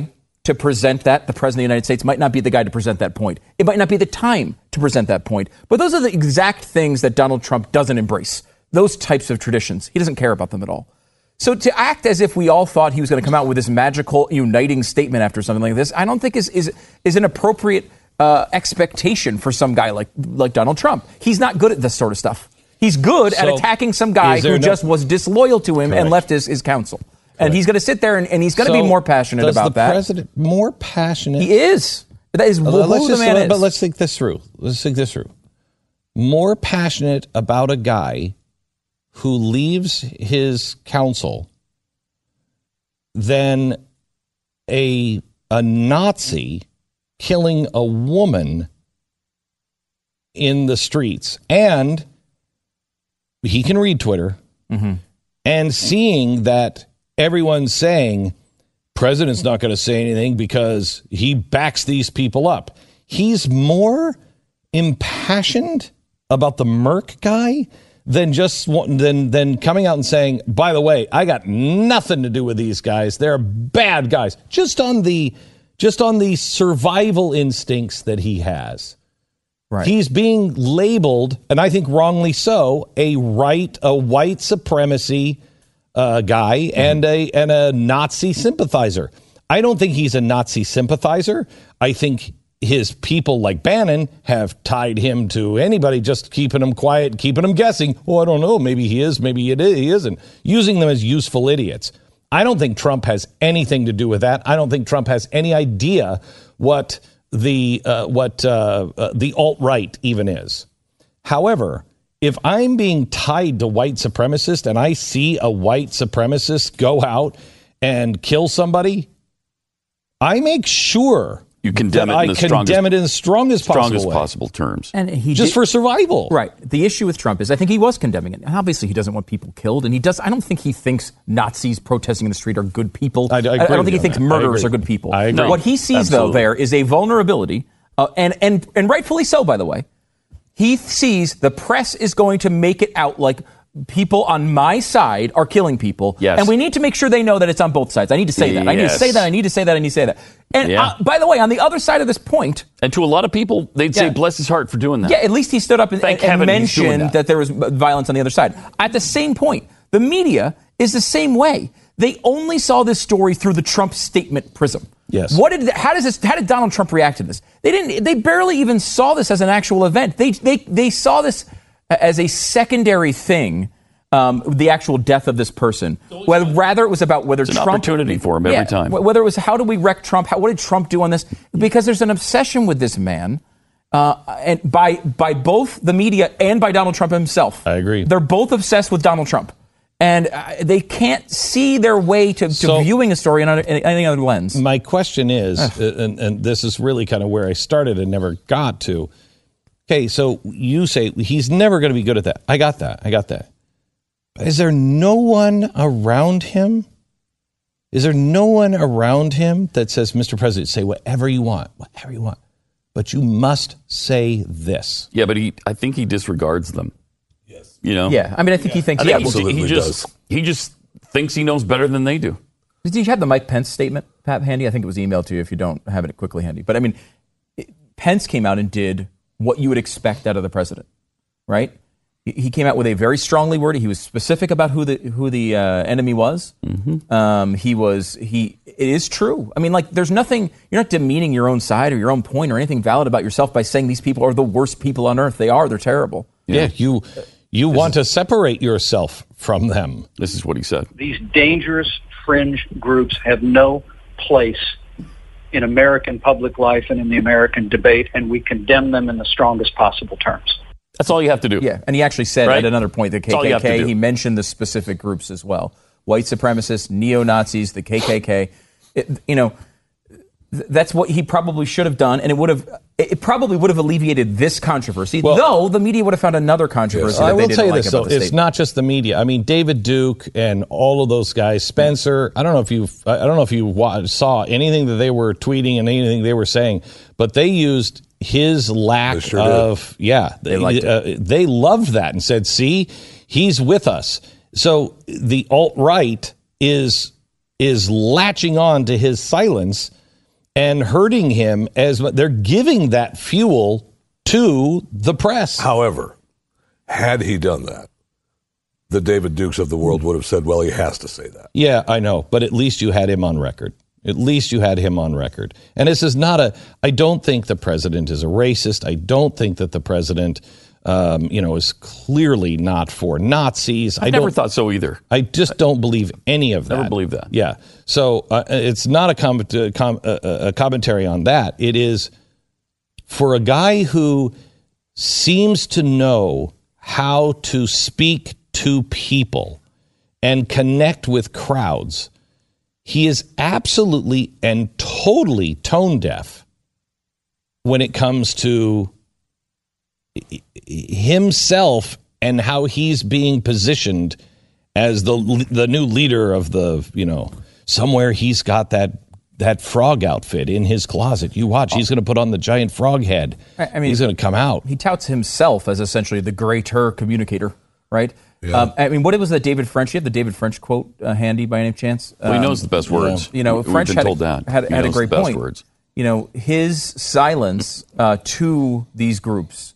S8: to present that. The President of the United States might not be the guy to present that point. It might not be the time to present that point. But those are the exact things that Donald Trump doesn't embrace. Those types of traditions. He doesn't care about them at all. So to act as if we all thought he was going to come out with this magical uniting statement after something like this, I don't think is is, is an appropriate uh, expectation for some guy like like Donald Trump. He's not good at this sort of stuff. He's good
S2: So,
S8: at attacking some guy who
S2: no-
S8: just was disloyal to him
S2: Correct.
S8: and left his, his counsel. And he's going to sit there and, and he's going to
S2: So
S8: be more passionate
S2: does
S8: about
S2: the
S8: that.
S2: president more passionate?
S8: He is. That is
S2: Uh,
S8: who
S2: let's
S8: the
S2: just-
S8: man is.
S2: But let's think this through. Let's think this through. More passionate about a guy who leaves his counsel than a a Nazi killing a woman in the streets. And he can read Twitter.
S8: Mm-hmm.
S2: And seeing that everyone's saying president's not going to say anything because he backs these people up. He's more impassioned about the Merck guy than just than than coming out and saying, by the way, I got nothing to do with these guys. They're bad guys. Just on the just on the survival instincts that he has.
S8: Right.
S2: He's being labeled, and I think wrongly so, a right, a white supremacy uh, guy mm-hmm. and a and a Nazi sympathizer. I don't think he's a Nazi sympathizer. I think his people like Bannon have tied him to anybody, just keeping him quiet, keeping him guessing. Oh, I don't know. Maybe he is. Maybe it is, he isn't. Using them as useful idiots. I don't think Trump has anything to do with that. I don't think Trump has any idea what the uh, what uh, uh, the alt-right even is. However, if I'm being tied to white supremacists and I see a white supremacist go out and kill somebody, I make sure
S9: you condemn it in
S2: I
S9: the
S2: condemn
S9: strongest,
S2: it in the strongest,
S9: strongest
S2: possible, way.
S9: possible terms.
S8: And he
S2: just
S8: did-
S2: for survival.
S8: Right. The issue with Trump is I think he was condemning it. And obviously, he doesn't want people killed. And he does. I don't think he thinks Nazis protesting in the street are good people.
S2: I, I, agree
S8: I don't
S2: with
S8: think he
S2: you on
S8: thinks
S2: that. I
S8: murderers
S2: agree.
S8: are good people.
S2: I agree.
S9: No,
S8: what he sees,
S9: absolutely.
S8: though, there is a vulnerability, uh, and, and, and rightfully so, by the way. He sees the press is going to make it out like people on my side are killing people.
S9: Yes.
S8: And we need to make sure they know that it's on both sides. I need to say that. I need to
S9: Yes.
S8: say that. I need to say that. I need to say that. And
S9: Yeah.
S8: uh, by the way, on the other side of this point,
S9: And to a lot of people, they'd say,
S8: Yeah.
S9: bless his heart for doing that.
S8: yeah, at least he stood up and,
S9: Thank
S8: and, and
S9: heaven he's doing
S8: mentioned
S9: that.
S8: that. there was violence on the other side. At the same point, the media is the same way. They only saw this story through the Trump statement prism.
S2: Yes.
S8: What did? How does this? How did Donald Trump react to this? They didn't. They barely even saw this as an actual event. They they they saw this as a secondary thing. Um, the actual death of this person. Well, rather, it was about whether
S9: It's an
S8: Trump
S9: opportunity for him every
S8: Yeah,
S9: time.
S8: wh- Whether it was how do we wreck Trump? How, what did Trump do on this? Because there's an obsession with this man, uh, and by by both the media and by Donald Trump himself.
S2: I agree.
S8: They're both obsessed with Donald Trump, and uh, they can't see their way to, to
S2: So-
S8: viewing a story in any in any other lens.
S2: My question is, uh, and, and this is really kind of where I started and never got to. Okay, so you say he's never going to be good at that. I got that. I got that. But is there no one around him? Is there no one around him that says, Mister President, say whatever you want, whatever you want, but you must say this?
S9: Yeah, but he, I think he disregards them. Yes. You know?
S8: Yeah, I mean, I think he thinks.
S9: I think
S8: yeah,
S9: he, he just he just thinks he knows better than they do.
S8: Did you have the Mike Pence statement, Pat, handy? I think it was emailed to you if you don't have it quickly handy. But I mean, it, Pence came out and did what you would expect out of the president, right? He, he came out with a very strongly worded. He was specific about who the who the uh, enemy was.
S9: Mm-hmm.
S8: Um, he was he. It is true. I mean, like, there's nothing. You're not demeaning your own side or your own point or anything valid about yourself by saying these people are the worst people on earth. They are. They're terrible.
S2: Yeah, you you want to separate yourself from them.
S9: This is what he said.
S15: These dangerous fringe groups have no place in American public life and in the American debate, and we condemn them in the strongest possible terms.
S9: That's all you have to do.
S8: Yeah, and he actually said
S9: Right?
S8: at another point, the
S9: That's all you have to
S8: K K K,
S9: do.
S8: he mentioned the specific groups as well. White supremacists, neo-Nazis, the K K K. It, you know, th- that's what he probably should have done, and it would have it probably would have alleviated this controversy,
S2: Well-
S8: though the media would have found another controversy that
S2: I
S8: they
S2: will
S8: didn't
S2: tell you
S8: like
S2: this,
S8: about
S2: though.
S8: the
S2: It's
S8: statement.
S2: not just the media. I mean, David Duke and all of those guys, Spencer, I don't know if you I don't know if you wa- saw anything that they were tweeting and anything they were saying, but they used his lack
S12: They sure
S2: of, yeah, they,
S8: liked
S2: uh, they loved that and said, see, he's with us. So the alt-right is is latching on to his silence and hurting him as they're giving that fuel to the press.
S12: However, had he done that, the David Dukes of the world would have said, well, he has to say that.
S2: Yeah, I know. But at least you had him on record. At least you had him on record. And this is not a, I don't think the president is a racist. I don't think that the president, um, you know, is clearly not for Nazis.
S9: I
S2: I
S9: never
S2: don't,
S9: thought so either.
S2: I just don't believe any of that.
S9: Never believed that.
S2: Yeah. So uh, it's not a, com- uh, com- uh, a commentary on that. It is for a guy who seems to know how to speak to people and connect with crowds. He is absolutely and totally tone deaf when it comes to himself and how he's being positioned as the the new leader of the, you know, somewhere he's got that that frog outfit in his closet. You watch, he's going to put on the giant frog head.
S8: I mean,
S2: he's going to come out.
S8: He touts himself as essentially the greater communicator, right?
S12: Yeah.
S8: Um, I mean, what was the David French? You have the David French quote uh, handy by any chance?
S9: Well, he
S8: Um,
S9: knows the best words.
S8: You know,
S9: We- we've
S8: French
S9: been
S8: had,
S9: told
S8: a,
S9: that.
S8: had,
S9: He
S8: had a
S9: knows
S8: great
S9: the best
S8: point.
S9: words.
S8: You know, his silence uh, to these groups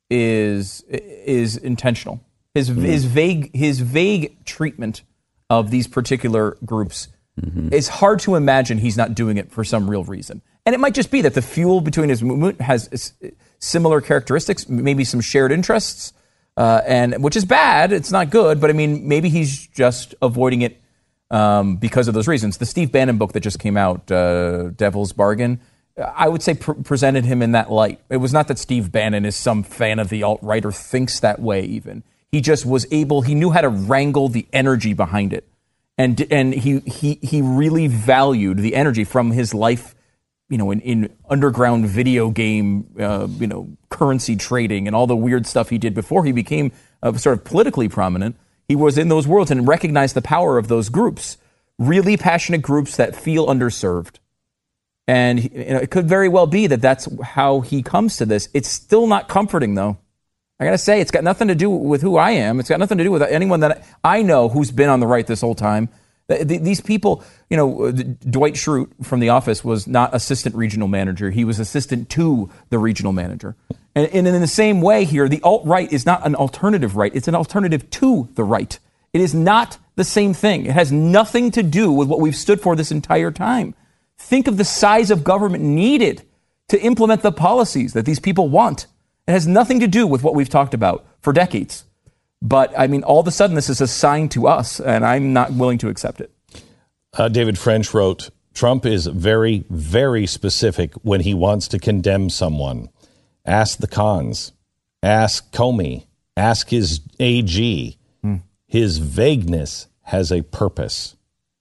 S8: is is intentional. His
S9: Mm-hmm.
S8: his vague his vague treatment of these particular groups
S9: Mm-hmm.
S8: it's hard to imagine he's not doing it for some real reason. And it might just be that the fuel between his movement has s- similar characteristics, maybe some shared interests, uh, and which is bad. It's not good, but I mean, maybe he's just avoiding it um, because of those reasons. The Steve Bannon book that just came out, uh, Devil's Bargain, I would say pr- presented him in that light. It was not that Steve Bannon is some fan of the alt-right or thinks that way even. He just was able, he knew how to wrangle the energy behind it. And and he, he he really valued the energy from his life, you know, in, in underground video game, uh, you know, currency trading and all the weird stuff he did before he became uh, sort of politically prominent. He was in those worlds and recognized the power of those groups, really passionate groups that feel underserved. And you know, it could very well be that that's how he comes to this. It's still not comforting, though. I got to say, it's got nothing to do with who I am. It's got nothing to do with anyone that I know who's been on the right this whole time. These people, you know, Dwight Schrute from The Office was not assistant regional manager. He was assistant to the regional manager. And, and in the same way here, the alt-right is not an alternative right. It's an alternative to the right. It is not the same thing. It has nothing to do with what we've stood for this entire time. Think of the size of government needed to implement the policies that these people want. It has nothing to do with what we've talked about for decades. But, I mean, all of a sudden, this is a sign to us, and I'm not willing to accept it.
S2: Uh, David French wrote, Trump is very, very specific when he wants to condemn someone. Ask the cons. Ask Comey. Ask his A G. Hmm. His vagueness has a purpose.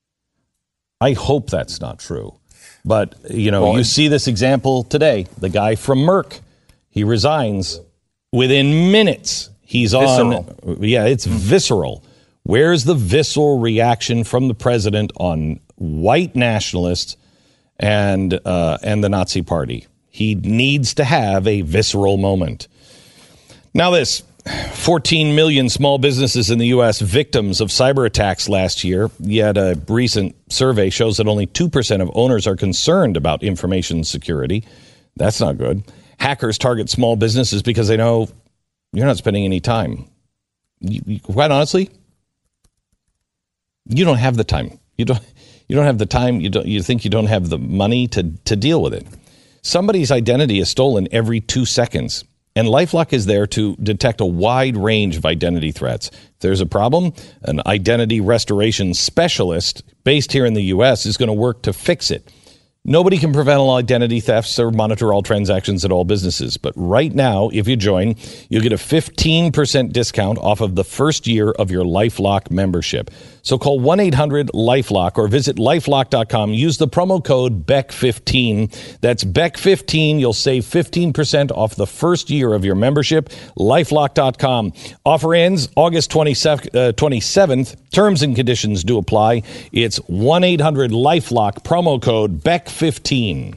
S2: I hope that's not true. But, you know, well, you see this example today. The guy from Merck. He resigns within minutes. He's visceral. on. Yeah, it's mm-hmm. visceral. Where's the visceral reaction from the president on white nationalists and uh, and the Nazi Party? He needs to have a visceral moment. Now this, fourteen million small businesses in the U S victims of cyber attacks last year, yet a recent survey shows that only two percent of owners are concerned about information security. That's not good. Hackers target small businesses because they know you're not spending any time. You, you, quite honestly, you don't have the time. You don't. You don't have the time. You don't. You think you don't have the money to to deal with it. Somebody's identity is stolen every two seconds, and LifeLock is there to detect a wide range of identity threats. If there's a problem, an identity restoration specialist based here in the U S is going to work to fix it. Nobody can prevent all identity thefts or monitor all transactions at all businesses. But right now, if you join, you'll get a fifteen percent discount off of the first year of your LifeLock membership. So call one eight hundred LifeLock or visit lifelock dot com. Use the promo code B E C fifteen. That's B E C fifteen. You'll save fifteen percent off the first year of your membership. lifelock dot com. Offer ends August twenty-seventh. Terms and conditions do apply. It's one eight hundred LifeLock, promo code B E C fifteen.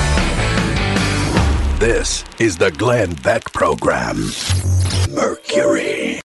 S6: This is the Glenn Beck Program. Mercury.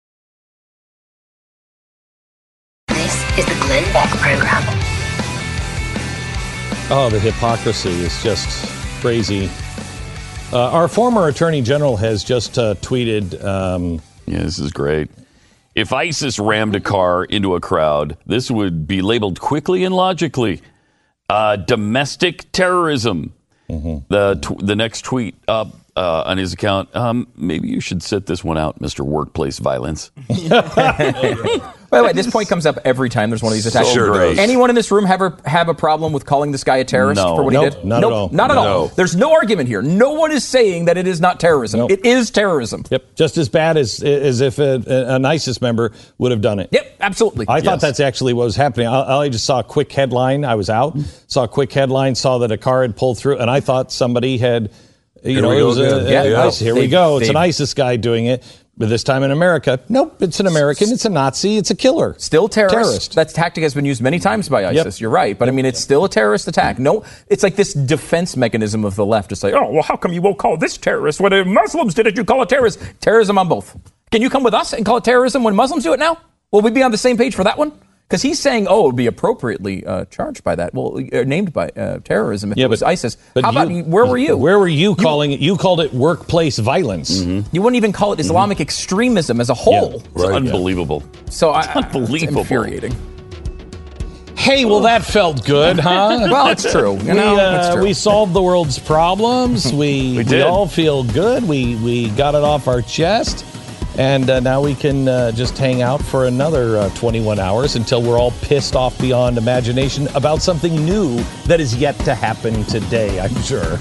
S1: This is the Glenn Beck Program.
S2: Oh, the hypocrisy is just crazy. Uh, our former Attorney General has just uh, tweeted. Um,
S9: yeah, this is great. If ISIS rammed a car into a crowd, this would be labeled quickly and logically uh, domestic terrorism.
S2: Mm-hmm.
S9: The tw- the next tweet up uh, on his account, um, maybe you should sit this one out, Mister Workplace Violence.
S8: By the way, this point comes up every time there's one of these attacks.
S9: So Sure great. does.
S8: Anyone in this room have a, have a problem with calling this guy a terrorist
S9: No.
S8: for what
S2: Nope,
S8: he did?
S2: not
S8: nope,
S2: at all.
S8: Not at
S2: No.
S8: all. There's no argument here. No one is saying that it is not terrorism.
S2: Nope.
S8: It is terrorism.
S2: Yep, just as bad as as if a, an ISIS member would have done it.
S8: Yep, absolutely.
S2: I thought
S8: Yes.
S2: that's actually what was happening. I, I just saw a quick headline. I was out, saw a quick headline, saw that a car had pulled through, and I thought somebody had, you
S12: Here
S2: know,
S12: we
S2: it
S12: go
S2: was a,
S12: again.
S2: a-
S12: Yeah, yeah.
S2: ISIS. Here we
S8: They-
S2: go. It's
S8: they-
S2: an ISIS guy doing it, but this time in America. Nope, it's an American. It's a Nazi. It's a killer.
S8: Still terrorist.
S2: Terrorist.
S8: That tactic has been used many times by ISIS.
S2: Yep.
S8: You're right. But I mean, it's still a terrorist attack. No, it's like this defense mechanism of the left to say, oh, well, how come you won't call this terrorist? When the Muslims did it, you call it terrorist. Terrorism on both. Can you come with us and call it terrorism when Muslims do it now? Will we be on the same page for that one? Because he's saying, oh, it would be appropriately uh, charged by that. Well, uh, named by uh, terrorism if
S2: Yeah,
S8: it was
S2: but-
S8: ISIS.
S2: but
S8: How about,
S2: you-
S8: where were you?
S2: Where were you calling it? You called it workplace violence.
S8: You wouldn't even call it Islamic extremism as a whole.
S9: It's unbelievable.
S8: So I,
S9: unbelievable.
S8: It's infuriating.
S2: Hey, well, that felt good, huh?
S8: Well, it's true. You
S2: we,
S8: know,
S2: uh,
S8: it's true.
S2: we solved the world's problems. We we,
S9: did.
S2: all feel good. We we got it off our chest, and uh, now we can uh, just hang out for another uh, twenty-one hours until we're all pissed off beyond imagination about something new that is yet to happen today, I'm sure.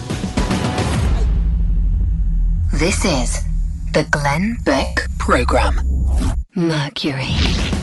S1: This is the Glenn Beck Program. Mercury.